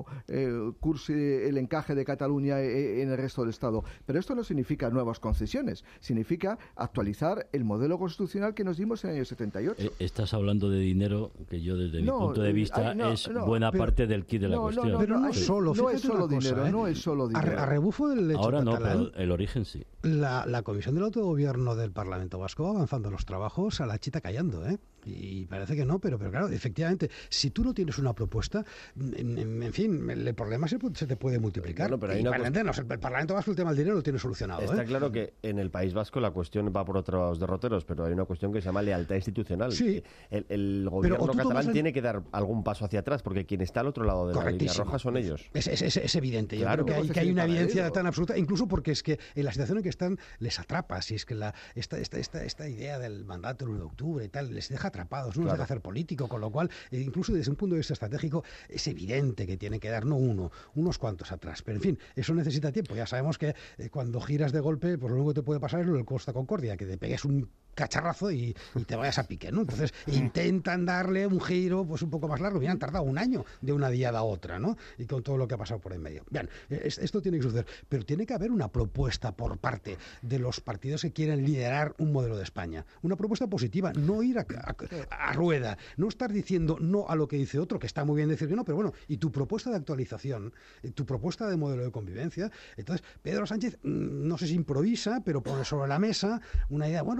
el encaje de Cataluña en el resto del Estado. Pero esto no significa nuevas concesiones, significa actualizar el modelo constitucional que nos dimos en el año 78. Estás hablando de dinero que yo desde mi punto de vista es buena parte del kit de la cuestión. Pero no es solo dinero, no es solo dinero. A rebufo del hecho ahora catalán, no, pero el origen sí. La Comisión del Autogobierno del Parlamento Vasco va avanzando los trabajos a la chita callando, y parece que no, pero claro, efectivamente, si tú no tienes una propuesta, en fin, el problema se te puede multiplicar. Bueno, pero el Parlamento Vasco, el tema del dinero lo tiene solucionado. Está claro que en el País Vasco la cuestión va por otros derroteros, pero hay una cuestión que se llama lealtad institucional. Sí. El gobierno catalán tiene que dar algún paso hacia atrás, porque quien está al otro lado de la línea roja son ellos. Es evidente. Claro, yo creo que hay una evidencia tan absoluta, incluso porque es que en la situación en que están les atrapa. Si es que esta idea del mandato del 1 de octubre y tal les deja atrapados, no les deja hacer político, con lo cual, incluso desde un punto de vista estratégico, es evidente que tiene que dar no uno, unos cuantos atrás. Pero en fin, eso necesita tiempo. Ya sabemos que cuando giras de golpe, pues lo único que te puede pasar es lo del Costa Concordia, que te pegues un cacharrazo y te vayas a pique, ¿no? Entonces intentan darle un giro pues un poco más largo. Hubieran tardado un año de una diada a otra, ¿no? Y con todo lo que ha pasado por en medio. Bien, esto tiene que suceder, pero tiene que haber una propuesta por parte de los partidos que quieren liderar un modelo de España. Una propuesta positiva, no ir a rueda, no estar diciendo no a lo que dice otro, que está muy bien decir que no, pero bueno, y tu propuesta de actualización, tu propuesta de modelo de convivencia. Entonces, Pedro Sánchez, no sé si improvisa, pero pone sobre la mesa una idea, bueno, y un nuevo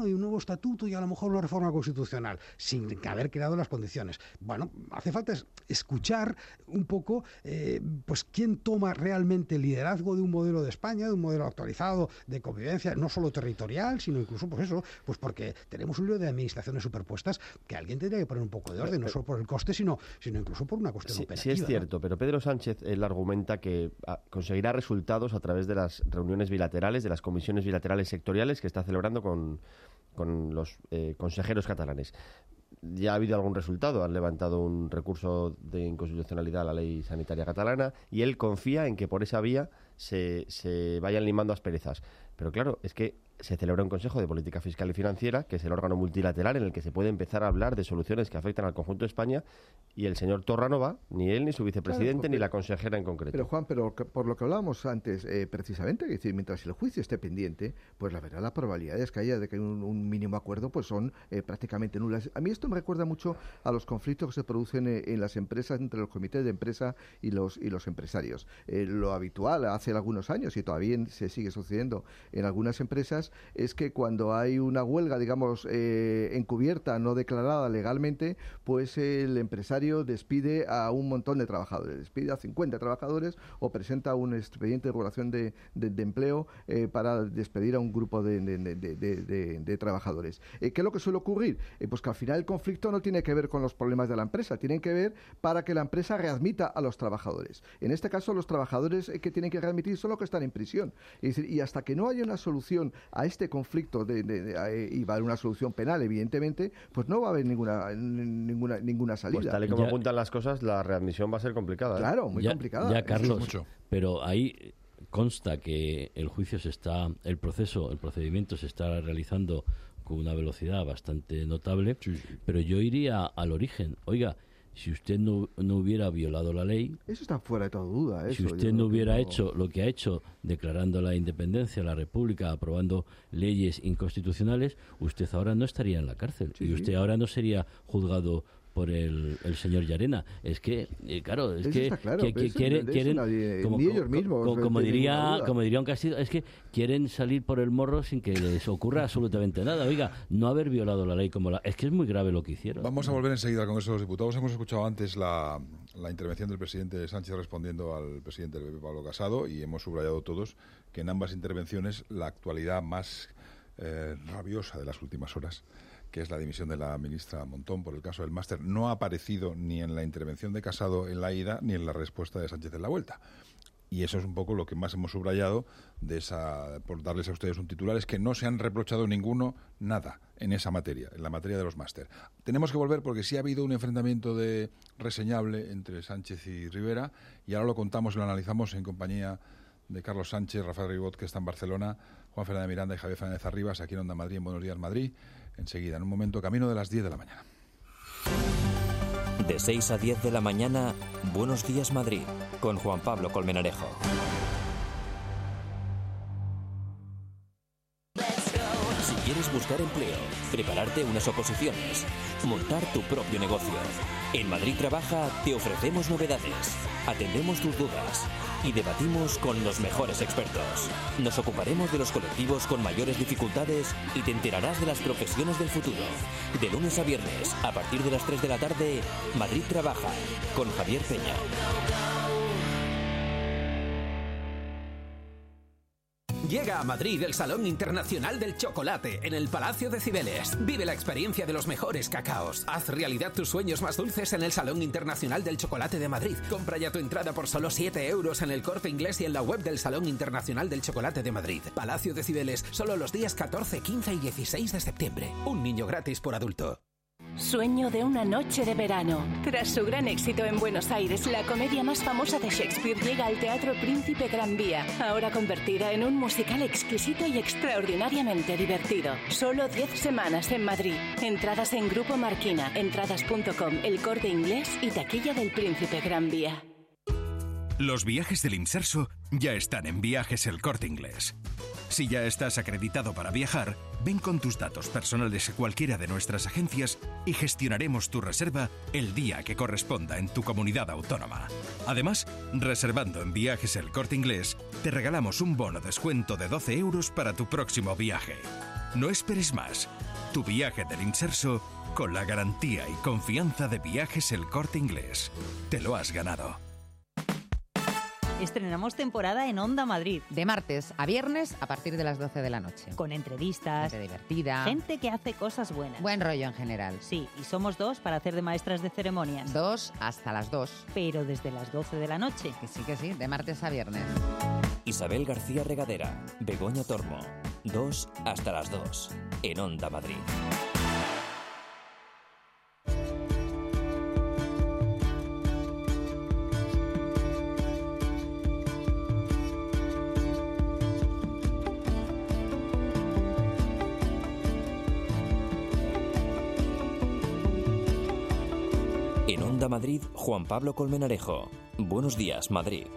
estatuto y a lo mejor una reforma constitucional, sin haber creado las condiciones. Bueno, hace falta escuchar un poco pues quién toma realmente el liderazgo de un modelo de España, de un modelo actualizado de convivencia, no solo territorial, sino incluso pues eso, pues porque tenemos un lío de administraciones superpuestas que alguien tendría que poner un poco de orden, no solo por el coste, sino incluso por una cuestión operativa. Sí, es cierto, ¿no? Pero Pedro Sánchez él argumenta que conseguirá resultados a través de las reuniones bilaterales, de las comisiones bilaterales sectoriales que está celebrando con los consejeros catalanes. Ya ha habido algún resultado, han levantado un recurso de inconstitucionalidad a la ley sanitaria catalana y él confía en que por esa vía se vayan limando asperezas. Pero claro, es que se celebra un Consejo de Política Fiscal y Financiera, que es el órgano multilateral en el que se puede empezar a hablar de soluciones que afectan al conjunto de España, y el señor Torra no va, ni él, ni su vicepresidente, claro, ni la consejera en concreto. Pero Juan, por lo que hablábamos antes, precisamente, es decir, mientras el juicio esté pendiente, pues la verdad, las probabilidades que haya de que haya un mínimo acuerdo, pues son prácticamente nulas. A mí esto me recuerda mucho a los conflictos que se producen en las empresas entre los comités de empresa y los empresarios. Lo habitual hace algunos años, y todavía se sigue sucediendo en algunas empresas, es que cuando hay una huelga, digamos, encubierta, no declarada legalmente, pues el empresario despide a un montón de trabajadores, despide a 50 trabajadores o presenta un expediente de regulación de empleo para despedir a un grupo de trabajadores. ¿Qué es lo que suele ocurrir? Pues que al final el conflicto no tiene que ver con los problemas de la empresa, tienen que ver para que la empresa readmita a los trabajadores. En este caso, los trabajadores que tienen que readmitir son los que están en prisión. Es decir, y hasta que no haya una solución a este conflicto y va a haber una solución penal, evidentemente, pues no va a haber ninguna salida. Pues tal y como apuntan las cosas, la readmisión va a ser complicada. Claro, muy complicada. Ya, Carlos, pero ahí consta que el juicio el procedimiento se está realizando con una velocidad bastante notable, sí. Pero yo iría al origen. Oiga, si usted no hubiera violado la ley... Eso está fuera de toda duda. Si usted no hubiera hecho lo que ha hecho, declarando la independencia, la república, aprobando leyes inconstitucionales, usted ahora no estaría en la cárcel. Sí, y usted ahora no sería juzgado por el señor Llarena. Es que, claro, es que, claro, que quieren ni ellos mismos, como diría un Castillo, es que quieren salir por el morro sin que les ocurra absolutamente nada. Oiga, no haber violado la ley es que es muy grave lo que hicieron. Vamos a volver enseguida al Congreso de los Diputados. Hemos escuchado antes la intervención del presidente Sánchez respondiendo al presidente del PP, Pablo Casado, y hemos subrayado todos que en ambas intervenciones la actualidad más rabiosa de las últimas horas, que es la dimisión de la ministra Montón por el caso del máster, no ha aparecido ni en la intervención de Casado en la ida ni en la respuesta de Sánchez en la vuelta. Y eso es un poco lo que más hemos subrayado por darles a ustedes un titular, es que no se han reprochado ninguno nada en esa materia, en la materia de los máster. Tenemos que volver porque sí ha habido un enfrentamiento reseñable entre Sánchez y Rivera, y ahora lo contamos y lo analizamos en compañía de Carlos Sánchez, Rafael Ribot, que está en Barcelona, Juan Fernández Miranda y Javier Fernández Arribas, aquí en Onda Madrid, en Buenos Días Madrid. Enseguida, en un momento, camino de las 10 de la mañana. De 6 a 10 de la mañana, Buenos Días Madrid, con Juan Pablo Colmenarejo. Si quieres buscar empleo, prepararte unas oposiciones, montar tu propio negocio, en Madrid Trabaja te ofrecemos novedades, atendemos tus dudas y debatimos con los mejores expertos. Nos ocuparemos de los colectivos con mayores dificultades y te enterarás de las profesiones del futuro. De lunes a viernes, a partir de las 3 de la tarde, Madrid Trabaja, con Javier Peña. Llega a Madrid el Salón Internacional del Chocolate en el Palacio de Cibeles. Vive la experiencia de los mejores cacaos. Haz realidad tus sueños más dulces en el Salón Internacional del Chocolate de Madrid. Compra ya tu entrada por solo 7 euros en el Corte Inglés y en la web del Salón Internacional del Chocolate de Madrid. Palacio de Cibeles, solo los días 14, 15 y 16 de septiembre. Un niño gratis por adulto. Sueño de una noche de verano. Tras su gran éxito en Buenos Aires, la comedia más famosa de Shakespeare llega al Teatro Príncipe Gran Vía, ahora convertida en un musical exquisito y extraordinariamente divertido. Solo 10 semanas en Madrid. Entradas en Grupo Marquina, entradas.com, El Corte Inglés y taquilla del Príncipe Gran Vía. Los viajes del Inserso ya están en Viajes El Corte Inglés. Si ya estás acreditado para viajar, ven con tus datos personales a cualquiera de nuestras agencias y gestionaremos tu reserva el día que corresponda en tu comunidad autónoma. Además, reservando en Viajes El Corte Inglés, te regalamos un bono descuento de 12 euros para tu próximo viaje. No esperes más. Tu viaje del Inserso con la garantía y confianza de Viajes El Corte Inglés. Te lo has ganado. Estrenamos temporada en Onda Madrid. De martes a viernes a partir de las 12 de la noche. Con entrevistas. Gente divertida. Gente que hace cosas buenas. Buen rollo en general. Sí, y somos 2 para hacer de maestras de ceremonias. 2 hasta las 2. Pero desde las 12 de la noche. Que sí, de martes a viernes. Isabel García Regadera, Begoña Tormo. 2 hasta las 2. En Onda Madrid. En Onda Madrid, Juan Pablo Colmenarejo. Buenos días, Madrid.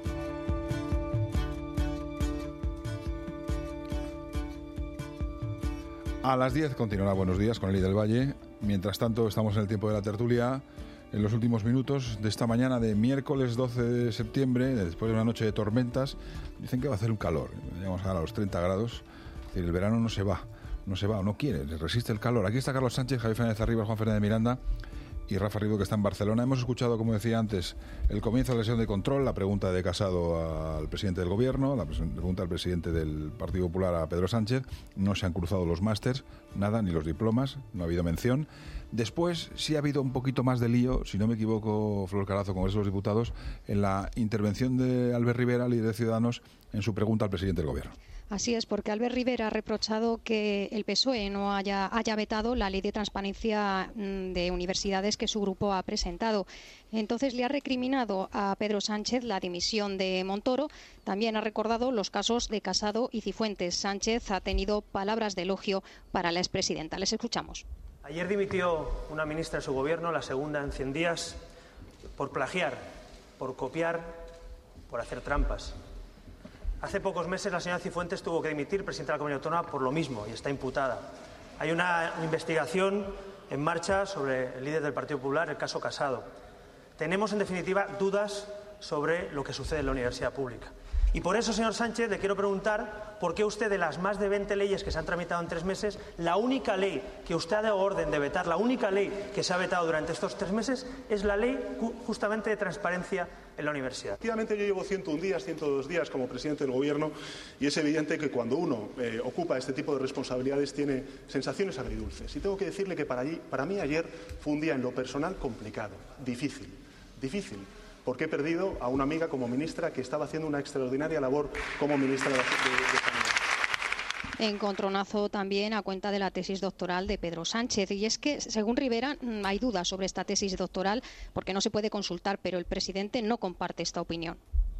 A las 10 continuará Buenos días con Eli del Valle. Mientras tanto, estamos en el tiempo de la tertulia. En los últimos minutos de esta mañana de miércoles 12 de septiembre, después de una noche de tormentas, dicen que va a hacer un calor. Llegamos a los 30 grados. Es decir, el verano no se va o no quiere, resiste el calor. Aquí está Carlos Sánchez, Javier Fernández Arribas, Juan Fernández Miranda y Rafa Rido, que está en Barcelona. Hemos escuchado, como decía antes, el comienzo de la sesión de control, la pregunta de Casado al presidente del Gobierno, la pregunta al presidente del Partido Popular a Pedro Sánchez. No se han cruzado los másters, nada, ni los diplomas, no ha habido mención. Después sí ha habido un poquito más de lío, si no me equivoco, Flor Carazo, Congreso de los Diputados, en la intervención de Albert Rivera, líder de Ciudadanos, en su pregunta al presidente del Gobierno. Así es, porque Albert Rivera ha reprochado que el PSOE no haya vetado la ley de transparencia de universidades que su grupo ha presentado. Entonces le ha recriminado a Pedro Sánchez la dimisión de Montoro. También ha recordado los casos de Casado y Cifuentes. Sánchez ha tenido palabras de elogio para la expresidenta. Les escuchamos. Ayer dimitió una ministra de su gobierno, la segunda en 100 días, por plagiar, por copiar, por hacer trampas. Hace pocos meses la señora Cifuentes tuvo que dimitir, presidenta de la Comunidad Autónoma, por lo mismo y está imputada. Hay una investigación en marcha sobre el líder del Partido Popular, el caso Casado. Tenemos, en definitiva, dudas sobre lo que sucede en la universidad pública. Y por eso, señor Sánchez, le quiero preguntar por qué usted, de las más de 20 leyes que se han tramitado en 3 meses, la única ley que usted ha dado orden de vetar, la única ley que se ha vetado durante estos 3 meses, es la ley justamente de transparencia en la universidad. Efectivamente, yo llevo 101 días, 102 días como presidente del Gobierno y es evidente que cuando uno ocupa este tipo de responsabilidades tiene sensaciones agridulces. Y tengo que decirle que para mí ayer fue un día en lo personal complicado, difícil. Porque he perdido a una amiga como ministra que estaba haciendo una extraordinaria labor como ministra de Sanidad. Encontronazo también a cuenta de la tesis doctoral de Pedro Sánchez. Y es que, según Rivera, hay dudas sobre esta tesis doctoral porque no se puede consultar, pero el presidente no comparte esta opinión.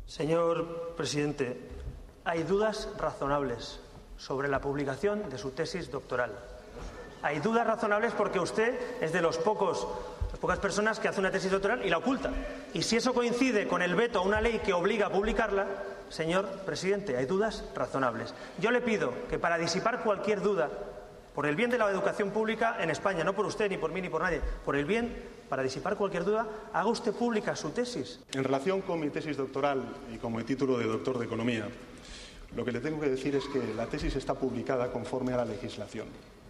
Señor presidente, hay dudas razonables sobre la publicación de su tesis doctoral. Hay dudas razonables porque usted es de las pocas personas que hace una tesis doctoral y la oculta. Y si eso coincide con el veto a una ley que obliga a publicarla, señor presidente, hay dudas razonables. Yo le pido que para disipar cualquier duda, por el bien de la educación pública en España, no por usted, ni por mí, ni por nadie, por el bien, para disipar cualquier duda, haga usted pública su tesis. En relación con mi tesis doctoral y con mi título de doctor de Economía, lo que le tengo que decir es que la tesis está publicada conforme a la legislación.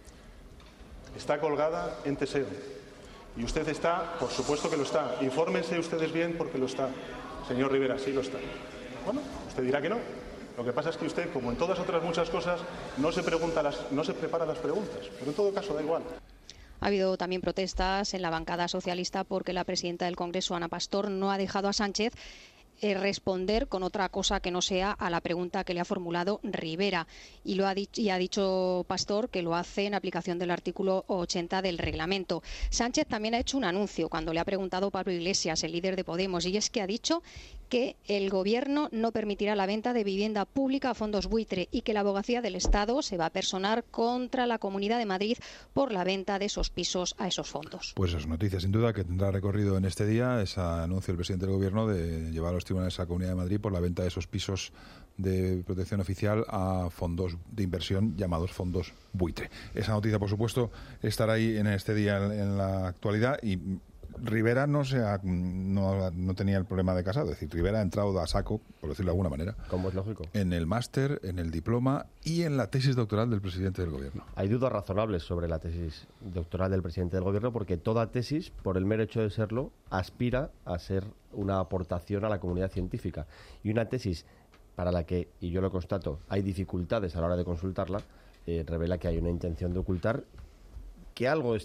Está colgada en Teseo. Y usted está, por supuesto que lo está. Infórmense ustedes bien porque lo está. Señor Rivera, sí lo está. Bueno, usted dirá que no. Lo que pasa es que usted, como en todas otras muchas cosas, no se prepara las preguntas. Pero en todo caso da igual. Ha habido también protestas en la bancada socialista porque la presidenta del Congreso, Ana Pastor, no ha dejado a Sánchez responder con otra cosa que no sea a la pregunta que le ha formulado Rivera. Y ha dicho Pastor que lo hace en aplicación del artículo 80 del reglamento. Sánchez también ha hecho un anuncio cuando le ha preguntado Pablo Iglesias, el líder de Podemos, y es que ha dicho que el Gobierno no permitirá la venta de vivienda pública a fondos buitre y que la Abogacía del Estado se va a personar contra la Comunidad de Madrid por la venta de esos pisos a esos fondos. Pues es noticia sin duda que tendrá recorrido en este día ese anuncio del presidente del Gobierno de llevar a los tribunales a la Comunidad de Madrid por la venta de esos pisos de protección oficial a fondos de inversión llamados fondos buitre. Esa noticia, por supuesto, estará ahí en este día en la actualidad y Rivera no tenía el problema de Casado, es decir, Rivera ha entrado a saco, por decirlo de alguna manera, como es lógico, en el máster, en el diploma y en la tesis doctoral del presidente del gobierno. Hay dudas razonables sobre la tesis doctoral del presidente del gobierno, porque toda tesis, por el mero hecho de serlo, aspira a ser una aportación a la comunidad científica. Y una tesis para la que, y yo lo constato, hay dificultades a la hora de consultarla, revela que hay una intención de ocultar que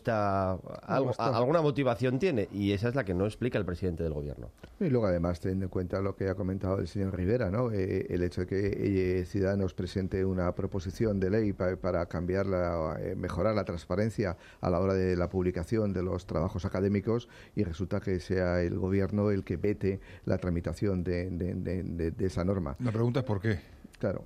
alguna motivación tiene, y esa es la que no explica el presidente del gobierno. Y luego, además, teniendo en cuenta lo que ha comentado el señor Rivera, ¿no? El hecho de que Ciudadanos presente una proposición de ley para mejorar la transparencia a la hora de la publicación de los trabajos académicos, y resulta que sea el gobierno el que vete la tramitación de esa norma. La pregunta es ¿por qué? Claro.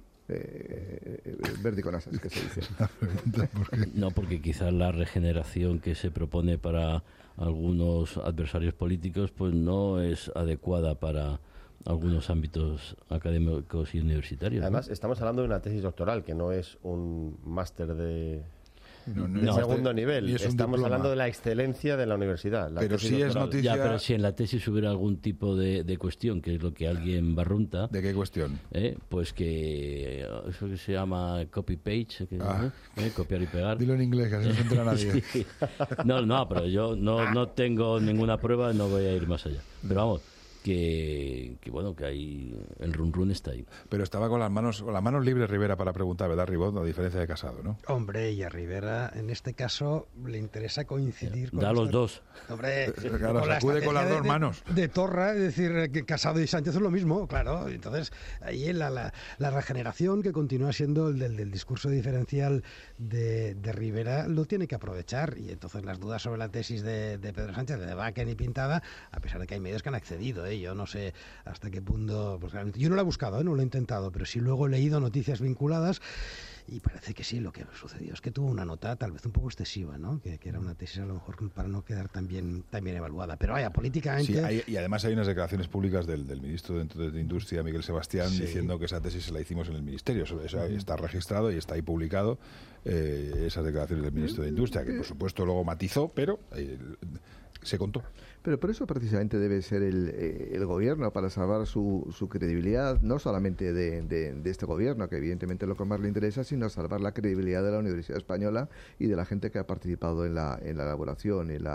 Verde con asas, que se dice. No, porque quizás la regeneración que se propone para algunos adversarios políticos pues no es adecuada para algunos ámbitos académicos y universitarios. Además, estamos hablando de una tesis doctoral, que no es un máster de segundo nivel. Estamos hablando de la excelencia de la universidad. Pero sí es noticia... pero si en la tesis hubiera algún tipo de cuestión, que es lo que alguien barrunta... ¿De qué cuestión? Pues que eso que se llama copy-page, copiar y pegar. Dilo en inglés, que así no se entera nadie. Sí. No, pero yo no tengo ninguna prueba, no voy a ir más allá. Pero vamos... Que bueno, que ahí el run está ahí. Pero estaba con las manos libres Rivera para preguntar, ¿verdad, Ribot? A diferencia de Casado, ¿no? Hombre, y a Rivera en este caso le interesa coincidir con... Da los dos. Hombre, claro, sacude con las dos manos. De Torra, es decir, que Casado y Sánchez es lo mismo, claro. Entonces, ahí la regeneración, que continúa siendo el del discurso diferencial de Rivera, lo tiene que aprovechar. Y entonces las dudas sobre la tesis de Pedro Sánchez, de vaca ni pintada, a pesar de que hay medios que han accedido, yo no sé hasta qué punto, pues realmente, yo no lo he buscado, no lo he intentado, pero sí luego he leído noticias vinculadas y parece que sí, lo que sucedió es que tuvo una nota tal vez un poco excesiva, ¿no? Que era una tesis a lo mejor para no quedar tan bien evaluada, pero vaya, políticamente... Sí, y además hay unas declaraciones públicas del ministro de Industria, Miguel Sebastián, diciendo que esa tesis se la hicimos en el ministerio, eso está registrado y está ahí publicado, esas declaraciones del ministro de Industria, que por supuesto luego matizó, pero se contó. Pero por eso precisamente debe ser el gobierno, para salvar su credibilidad, no solamente de este gobierno, que evidentemente es lo que más le interesa, sino salvar la credibilidad de la Universidad Española y de la gente que ha participado en la elaboración en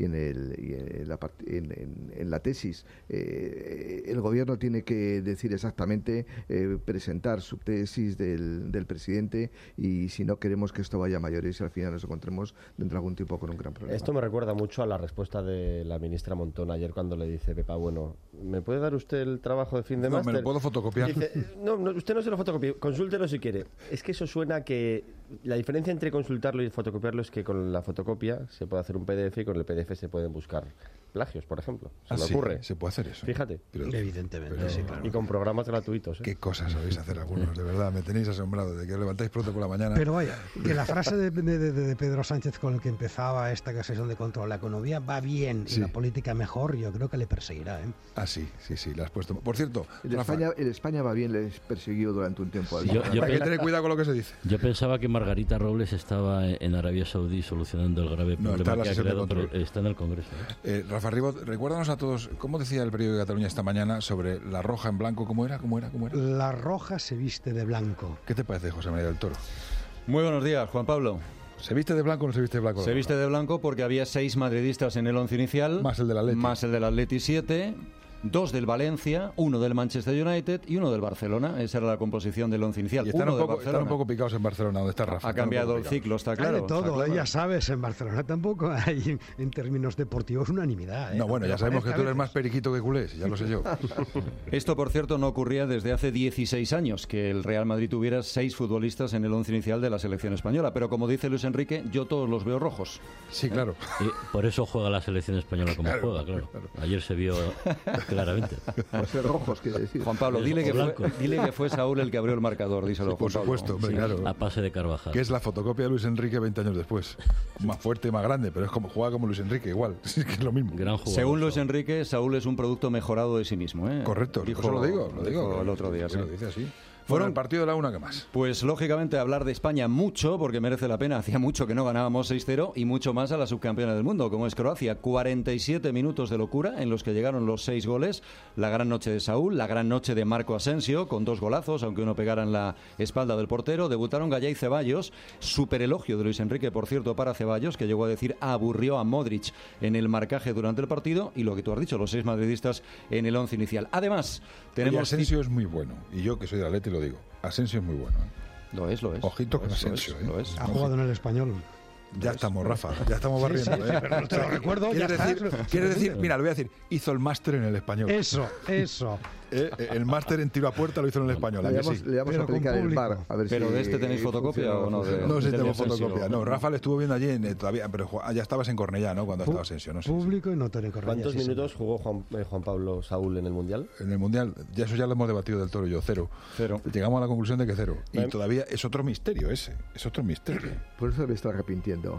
la tesis. El gobierno tiene que decir exactamente, presentar su tesis del presidente, y si no queremos que esto vaya a mayores y al final nos encontremos dentro de algún tiempo con un gran problema. Esto me recuerda mucho a la respuesta de la ministra Montón ayer cuando le dice Pepa, bueno, ¿me puede dar usted el trabajo de fin de máster? No, me lo puedo fotocopiar. Dice, no, usted no se lo fotocopie, consúltelo si quiere. Es que eso suena que la diferencia entre consultarlo y fotocopiarlo es que con la fotocopia se puede hacer un PDF y con el PDF se pueden buscar plagios, por ejemplo. ¿Se le ocurre? Se puede hacer eso. Fíjate. Evidentemente, sí, claro. Y con programas gratuitos. Qué cosas sabéis hacer algunos, de verdad. Me tenéis asombrado de que os levantáis pronto por la mañana. Pero vaya, que la frase de Pedro Sánchez con el que empezaba esta sesión de control, la economía va bien y la política mejor, yo creo que le perseguirá. Ah, sí, la has puesto. Por cierto, el España va bien, les persiguió durante un tiempo. Hay que tener cuidado con lo que se dice. Yo pensaba que Margarita Robles estaba en Arabia Saudí solucionando el grave problema que ha creado, pero está en el Congreso. Rafa Ribot, recuérdanos a todos, ¿cómo decía el periódico de Cataluña esta mañana sobre la roja en blanco? ¿Cómo era? La roja se viste de blanco. ¿Qué te parece, José María del Toro? Muy buenos días, Juan Pablo. ¿Se viste de blanco o no se viste de blanco? Se viste de blanco porque había 6 madridistas en el once inicial. Más el del Atleti. 7. 2 del Valencia, 1 del Manchester United y 1 del Barcelona. Esa era la composición del once inicial. Y están un poco picados en Barcelona, donde está Rafa. Ha cambiado el ciclo, está claro. Hay de todo, ya sabes, en Barcelona tampoco hay, en términos deportivos, unanimidad. No, bueno, ya sabemos que tú eres más periquito que culés, ya lo sé yo. Esto, por cierto, no ocurría desde hace 16 años, que el Real Madrid tuviera 6 futbolistas en el once inicial de la selección española. Pero como dice Luis Enrique, yo todos los veo rojos. Sí, claro. Y por eso juega la selección española como juega, claro. Ayer se vio claramente. Ser rojos, quiere decir. Juan Pablo, dile que fue Saúl el que abrió el marcador, díselo. Sí, por supuesto, hombre, claro. A pase de Carvajal. Que es la fotocopia de Luis Enrique 20 años después. Más fuerte, más grande, pero es como juega como Luis Enrique, igual. Es que es lo mismo. Gran jugador. Según Luis Enrique, Saúl es un producto mejorado de sí mismo. Correcto, eso lo digo. El otro día, sí. Lo dice así. Bueno, el partido de la una, ¿qué más? Pues lógicamente hablar de España mucho, porque merece la pena. Hacía mucho que no ganábamos 6-0 y mucho más a la subcampeona del mundo, como es Croacia. 47 minutos de locura en los que llegaron los 6 goles. La gran noche de Saúl, la gran noche de Marco Asensio, con 2 golazos, aunque uno pegara en la espalda del portero. Debutaron Gallá y Ceballos. Super elogio de Luis Enrique, por cierto, para Ceballos, que llegó a decir aburrió a Modric en el marcaje durante el partido. Y lo que tú has dicho, los 6 madridistas en el 11 inicial. Además, tenemos... Y Asensio es muy bueno. Y yo, que soy de Atleti, lo digo. Asensio es muy bueno. Lo es. Ojito con Asensio. Lo es. Ha jugado en el Español. Ya estamos, Rafa, ya estamos barriendo. Sí, pero te lo recuerdo. ¿Quieres decir, mira, lo voy a decir, hizo el máster en el Español. Eso. El máster en tiro a puerta lo hizo en el Español. Le vamos a aplicar el VAR. A ver pero si de este tenéis fotocopia o no. No sé si tenemos fotocopia. No, Rafa le estuvo viendo allí todavía, pero ya estabas en Cornellá, ¿no? Cuando estaba Asensio, no sé. Público y notorio en Cornellá. ¿Cuántos minutos jugó Juan Pablo Saúl en el Mundial? En el Mundial, eso ya lo hemos debatido del Toro y yo, 0. Llegamos a la conclusión de que 0. Y todavía es otro misterio ese. Es otro misterio. Por eso me está arrepintiendo.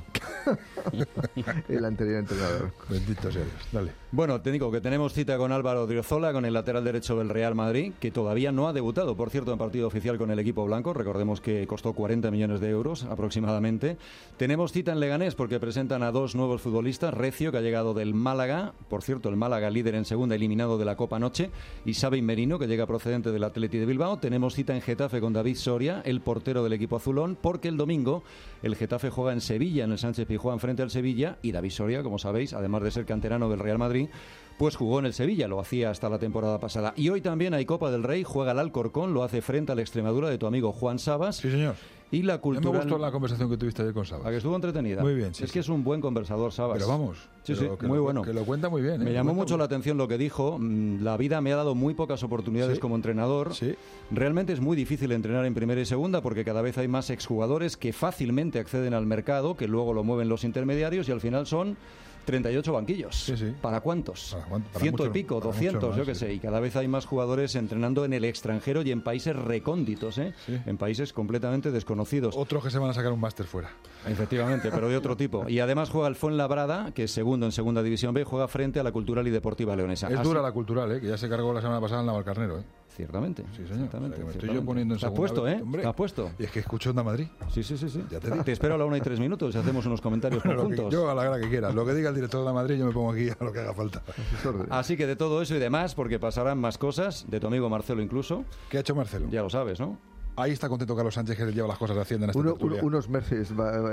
El anterior entrenador. Bendito sea Dios. Dale. Bueno, te digo que tenemos cita con Álvaro Odriozola, con el lateral derecho del Real Madrid, que todavía no ha debutado, por cierto, en partido oficial con el equipo blanco. Recordemos que costó 40 millones de euros aproximadamente. Tenemos cita en Leganés porque presentan a 2 nuevos futbolistas. Recio, que ha llegado del Málaga, por cierto, el Málaga líder en segunda, eliminado de la Copa anoche, y Xavi Merino, que llega procedente del Atleti de Bilbao. Tenemos cita en Getafe con David Soria, el portero del equipo azulón, porque el domingo el Getafe juega en Sevilla, en el Sánchez-Pizjuán frente al Sevilla, y David Soria, como sabéis, además de ser canterano del Real Madrid, pues jugó en el Sevilla, lo hacía hasta la temporada pasada. Y hoy también hay Copa del Rey, juega el Alcorcón, lo hace frente a la Extremadura de tu amigo Juan Sabas. Sí, señor. Y la cultural... Me gustó la conversación que tuviste ayer con Sabas. ¿A que estuvo entretenida? Muy bien, sí. Es que es un buen conversador, Sabas. Pero vamos. Sí, muy bueno. Que lo cuenta muy bien. Me llamó mucho la atención lo que dijo. La vida me ha dado muy pocas oportunidades como entrenador. Sí. Realmente es muy difícil entrenar en primera y segunda porque cada vez hay más exjugadores que fácilmente acceden al mercado, que luego lo mueven los intermediarios y al final son 38 banquillos. Sí. ¿Para cuántos? Para 100 mucho, y pico, para 200, más, yo qué sé. Y cada vez hay más jugadores entrenando en el extranjero y en países recónditos, en países completamente desconocidos. Otros que se van a sacar un máster fuera. Efectivamente, pero de otro tipo. Y además juega el Fuenlabrada, que es segundo en segunda división B, juega frente a la Cultural y Deportiva Leonesa. Es dura la Cultural, que ya se cargó la semana pasada en Navalcarnero. Ciertamente. Sí, señor. Ciertamente, o sea, que me estoy yo poniendo en segunda. ¿Te has puesto, hombre. ¿Te has puesto? Y es que escucho Onda Madrid. Sí. Ya te digo. Te espero a la 1:03 y hacemos unos comentarios conjuntos. Yo a la hora que quieras. Lo que diga el director de la Madrid, yo me pongo aquí a lo que haga falta. Así que de todo eso y demás, porque pasarán más cosas, de tu amigo Marcelo incluso. ¿Qué ha hecho Marcelo? Ya lo sabes, ¿no? Ahí está contento Carlos Sánchez, que le lleva las cosas de Hacienda en esta tertulia. Unos meses.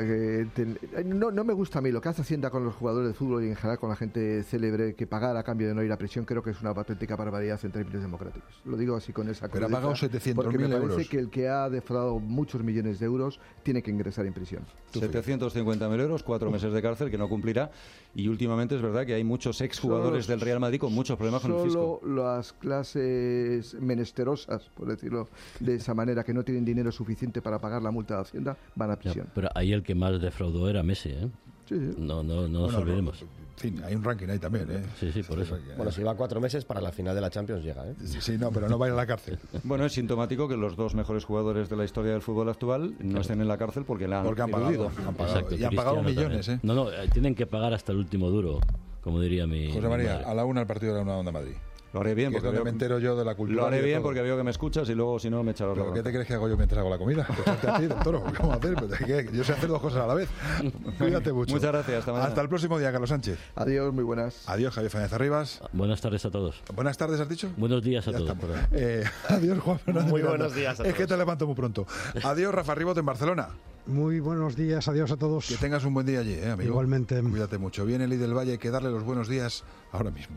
No me gusta a mí lo que hace Hacienda con los jugadores de fútbol y en general con la gente célebre que pagar a cambio de no ir a prisión. Creo que es una auténtica barbaridad en términos democráticos. Lo digo así con esa Pero ha pagado 700.000 euros. Porque me parece que el que ha defraudado muchos millones de euros tiene que ingresar en prisión. 750.000 euros, 4 meses de cárcel que no cumplirá. Y últimamente es verdad que hay muchos exjugadores del Real Madrid con muchos problemas con el fisco. Solo las clases menesterosas, por decirlo de esa manera, que no tienen dinero suficiente para pagar la multa de Hacienda, van a prisión. Pero ahí el que más defraudó era Messi, Sí. No nos olvidemos. En fin, hay un ranking ahí también, Sí, por eso. Bueno, si va 4 meses, para la final de la Champions llega, Sí, no, pero no va a ir a la cárcel. Bueno, es sintomático que los 2 mejores jugadores de la historia del fútbol actual no estén en la cárcel porque han pagado. Exacto, y han pagado millones, también. No, tienen que pagar hasta el último duro, como diría mi José María, madre. A la 1 el partido de la Onda Madrid. Lo haré bien, porque es donde me entero yo de la cultura. Lo haré bien porque veo que me escuchas y luego si no me echarás la bronca. ¿Qué te crees que hago yo mientras hago la comida? Escucharte a ti, del Toro. ¿Cómo hacer? Yo sé hacer 2 cosas a la vez. Cuídate mucho. Muchas gracias. Hasta mañana. Hasta el próximo día, Carlos Sánchez. Adiós, muy buenas. Adiós, Javier Fernández Arribas. Buenas tardes a todos. Buenas tardes, ¿has dicho? Buenos días a ya todos. Adiós, Juan Fernández. Muy buenos días a todos. Es que te levanto muy pronto. Adiós, Rafa Ribot en Barcelona. Muy buenos días, adiós a todos. Que tengas un buen día allí, amigo. Igualmente. Cuídate mucho. Viene Eli del Valle, hay que darle los buenos días ahora mismo.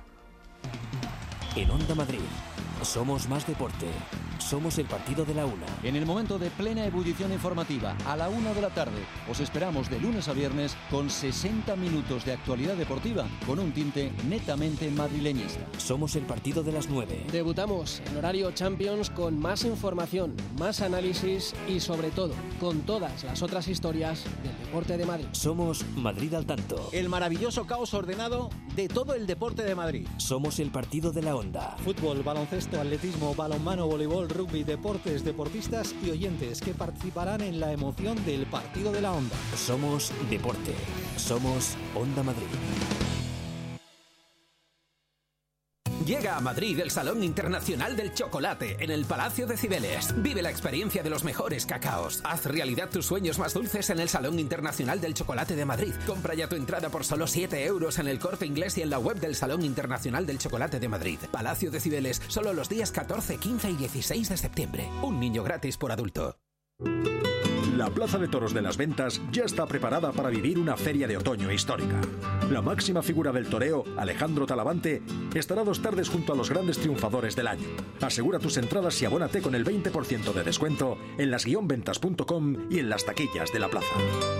En Onda Madrid, somos más deporte. Somos el partido de la una. En el momento de plena ebullición informativa, a la 1 de la tarde, os esperamos de lunes a viernes con 60 minutos de actualidad deportiva con un tinte netamente madrileñista. Somos el partido de las 9. Debutamos en horario Champions con más información, más análisis y sobre todo con todas las otras historias del deporte de Madrid. Somos Madrid al tanto. El maravilloso caos ordenado de todo el deporte de Madrid. Somos el partido de la Onda. Fútbol, baloncesto, atletismo, balonmano, voleibol, rugby, deportes, deportistas y oyentes que participarán en la emoción del partido de la Onda. Somos deporte. Somos Onda Madrid. Llega a Madrid el Salón Internacional del Chocolate en el Palacio de Cibeles. Vive la experiencia de los mejores cacaos. Haz realidad tus sueños más dulces en el Salón Internacional del Chocolate de Madrid. Compra ya tu entrada por solo 7 euros en el Corte Inglés y en la web del Salón Internacional del Chocolate de Madrid. Palacio de Cibeles, solo los días 14, 15 y 16 de septiembre. Un niño gratis por adulto. La Plaza de Toros de las Ventas ya está preparada para vivir una feria de otoño histórica. La máxima figura del toreo, Alejandro Talavante, estará 2 tardes junto a los grandes triunfadores del año. Asegura tus entradas y abónate con el 20% de descuento en las-ventas.com y en las taquillas de la plaza.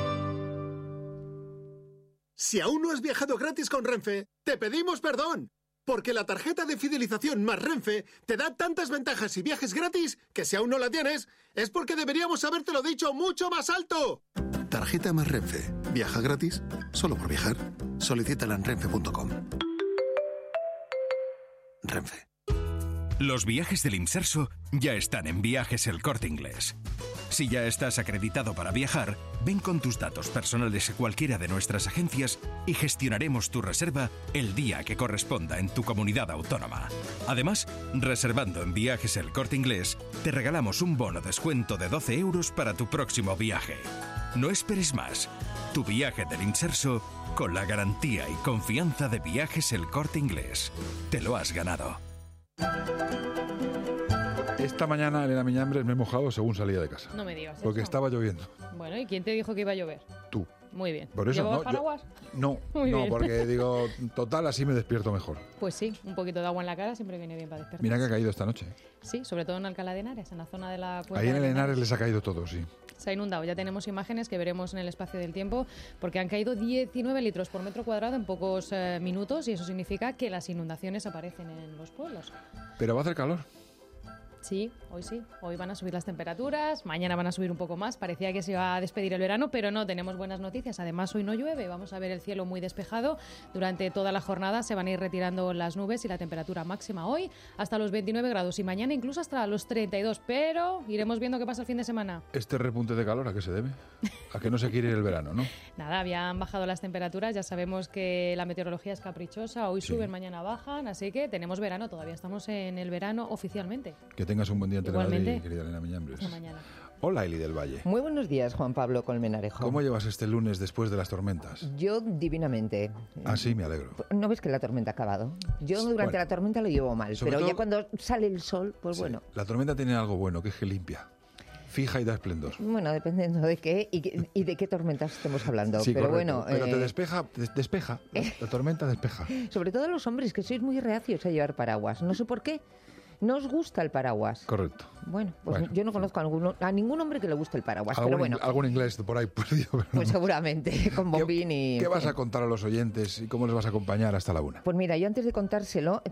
Si aún no has viajado gratis con Renfe, te pedimos perdón. Porque la tarjeta de fidelización más Renfe te da tantas ventajas y viajes gratis que si aún no la tienes, es porque deberíamos habértelo dicho mucho más alto. Tarjeta más Renfe. Viaja gratis solo por viajar. Solicítala en renfe.com. Renfe. Los viajes del Imserso ya están en Viajes El Corte Inglés. Si ya estás acreditado para viajar, ven con tus datos personales a cualquiera de nuestras agencias y gestionaremos tu reserva el día que corresponda en tu comunidad autónoma. Además, reservando en Viajes El Corte Inglés, te regalamos un bono descuento de 12 euros para tu próximo viaje. No esperes más. Tu viaje del Imserso con la garantía y confianza de Viajes El Corte Inglés. Te lo has ganado. Esta mañana, Elena Miñambres, me he mojado según salía de casa. No me digas porque eso. estaba lloviendo. Bueno, ¿y quién te dijo que iba a llover? Tú. Muy bien. Por eso, ¿Llevas paraguas? No, Muy bien. porque digo, total, así me despierto mejor. Pues sí, un poquito de agua en la cara siempre viene bien para despertar. Mira que ha caído esta noche. Sí, sobre todo en Alcalá de Henares, en la zona de la cuenca Ahí en de el Henares les ha caído todo, sí. Se ha inundado. Ya tenemos imágenes que veremos en el espacio del tiempo porque han caído 19 litros por metro cuadrado en pocos minutos y eso significa que las inundaciones aparecen en los pueblos. Pero va a hacer calor. Sí. Hoy van a subir las temperaturas, mañana van a subir un poco más. Parecía que se iba a despedir el verano, pero no, tenemos buenas noticias. Además, hoy no llueve, vamos a ver el cielo muy despejado. Durante toda la jornada se van a ir retirando las nubes y la temperatura máxima hoy hasta los 29 grados y mañana incluso hasta los 32, pero iremos viendo qué pasa el fin de semana. ¿Este repunte de calor a qué se debe? A que no se quiere ir el verano, ¿no? Nada, habían bajado las temperaturas, ya sabemos que la meteorología es caprichosa, hoy suben, mañana bajan, así que tenemos verano, todavía estamos en el verano oficialmente. Que tengas un buen día en Telemadrid, Igualmente. querida Elena Miñambres. Hasta mañana. Hola, Eli del Valle. Muy buenos días, Juan Pablo Colmenarejo. ¿Cómo llevas este lunes después de las tormentas? Yo divinamente. Ah, sí, me alegro. ¿No ves que la tormenta ha acabado? Yo durante la tormenta lo llevo mal, pero ya cuando sale el sol, pues sí, bueno. La tormenta tiene algo bueno, que es que limpia. Fija y da esplendor. Bueno, dependiendo de qué y de qué tormentas estemos hablando. Sí, pero correcto. bueno, pero te despeja. La tormenta despeja. Sobre todo los hombres, que sois muy reacios a llevar paraguas. No sé por qué. ¿No os gusta el paraguas? Correcto. Bueno, pues yo no conozco a ningún hombre que le guste el paraguas, pero bueno. Algún inglés por ahí perdido. Pues seguramente, con bombín y... ¿Qué vas a contar a los oyentes y cómo les vas a acompañar hasta la 1? Pues mira, yo antes de contárselo,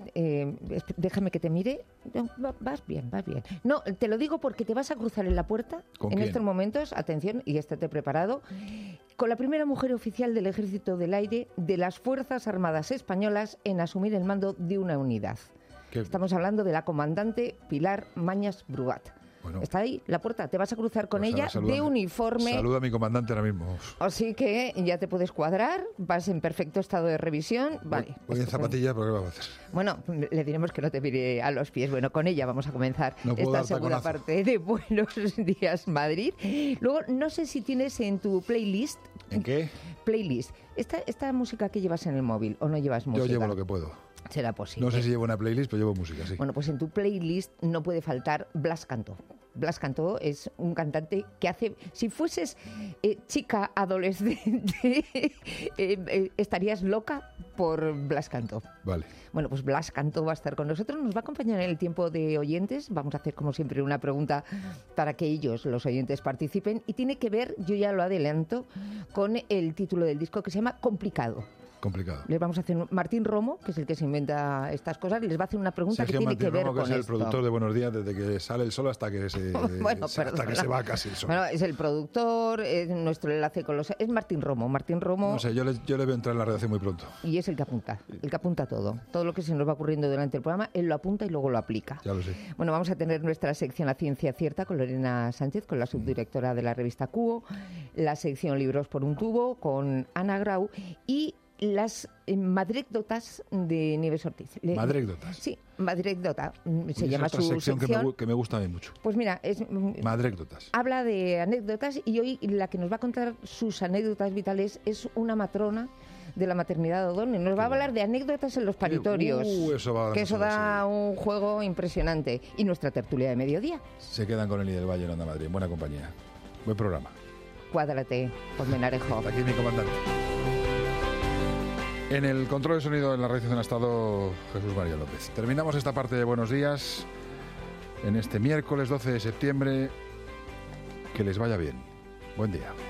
déjame que te mire. No, vas bien. No, te lo digo porque te vas a cruzar en la puerta en estos momentos, atención, y estate preparado, con la primera mujer oficial del Ejército del Aire de las Fuerzas Armadas Españolas en asumir el mando de una unidad. Estamos hablando de la comandante Pilar Mañas Brugat. Bueno, está ahí, la puerta, te vas a cruzar con ella de uniforme. Saluda a mi comandante ahora mismo. Así que ya te puedes cuadrar, vas en perfecto estado de revisión. Vale. Voy en zapatillas, ¿pero qué vamos a hacer? Bueno, le diremos que no te mire a los pies. Bueno, con ella vamos a comenzar esta segunda parte de Buenos Días Madrid. Luego, no sé si tienes en tu playlist... ¿En qué? Playlist. Esta música que llevas en el móvil, ¿o no llevas música? Yo llevo lo que puedo. Será posible. No sé si llevo una playlist, pero llevo música, sí. Bueno, pues en tu playlist no puede faltar Blas Cantó. Blas Cantó es un cantante que hace... Si fueses chica adolescente, estarías loca por Blas Cantó. Vale. Bueno, pues Blas Cantó va a estar con nosotros, nos va a acompañar en el tiempo de oyentes. Vamos a hacer, como siempre, una pregunta para que ellos, los oyentes, participen. Y tiene que ver, yo ya lo adelanto, con el título del disco que se llama Complicado. Complicado. Les vamos a hacer Martín les que es el que se inventa estas cosas, les va a hacer una pregunta Sergio que tiene Martín que ver Romo, con que es el esto. productor de Buenos Días desde que sale el sol hasta que se, hasta que se va casi el sol. Bueno, es el productor, es nuestro enlace con los... Es Martín Romo. No sé, yo le veo entrar en la redacción muy pronto. Y es el que apunta todo. Todo lo que se nos va ocurriendo durante el programa, él lo apunta y luego lo aplica. Ya lo sé. Bueno, vamos a tener nuestra sección La Ciencia Cierta con Lorena Sánchez, con la subdirectora de la revista Cubo, la sección Libros por un tubo con Ana Grau y las madrécdotas de Nieves Ortiz. ¿Madrécdotas? Sí, madrécdota. Se Y llama es otra su sección. que me gusta a mí mucho. Pues mira, Madrécdotas. Habla de anécdotas y hoy la que nos va a contar sus anécdotas vitales es una matrona de la maternidad de Odón. Nos va a hablar de anécdotas en los paritorios. Eso da un juego impresionante. Y nuestra tertulia de mediodía. Se quedan con Eli del Valle en Onda Madrid. Buena compañía. Buen programa. Cuádrate, Colmenarejo. Hasta aquí mi comandante. En el control de sonido en la realización ha estado Jesús María López. Terminamos esta parte de Buenos Días en este miércoles 12 de septiembre. Que les vaya bien. Buen día.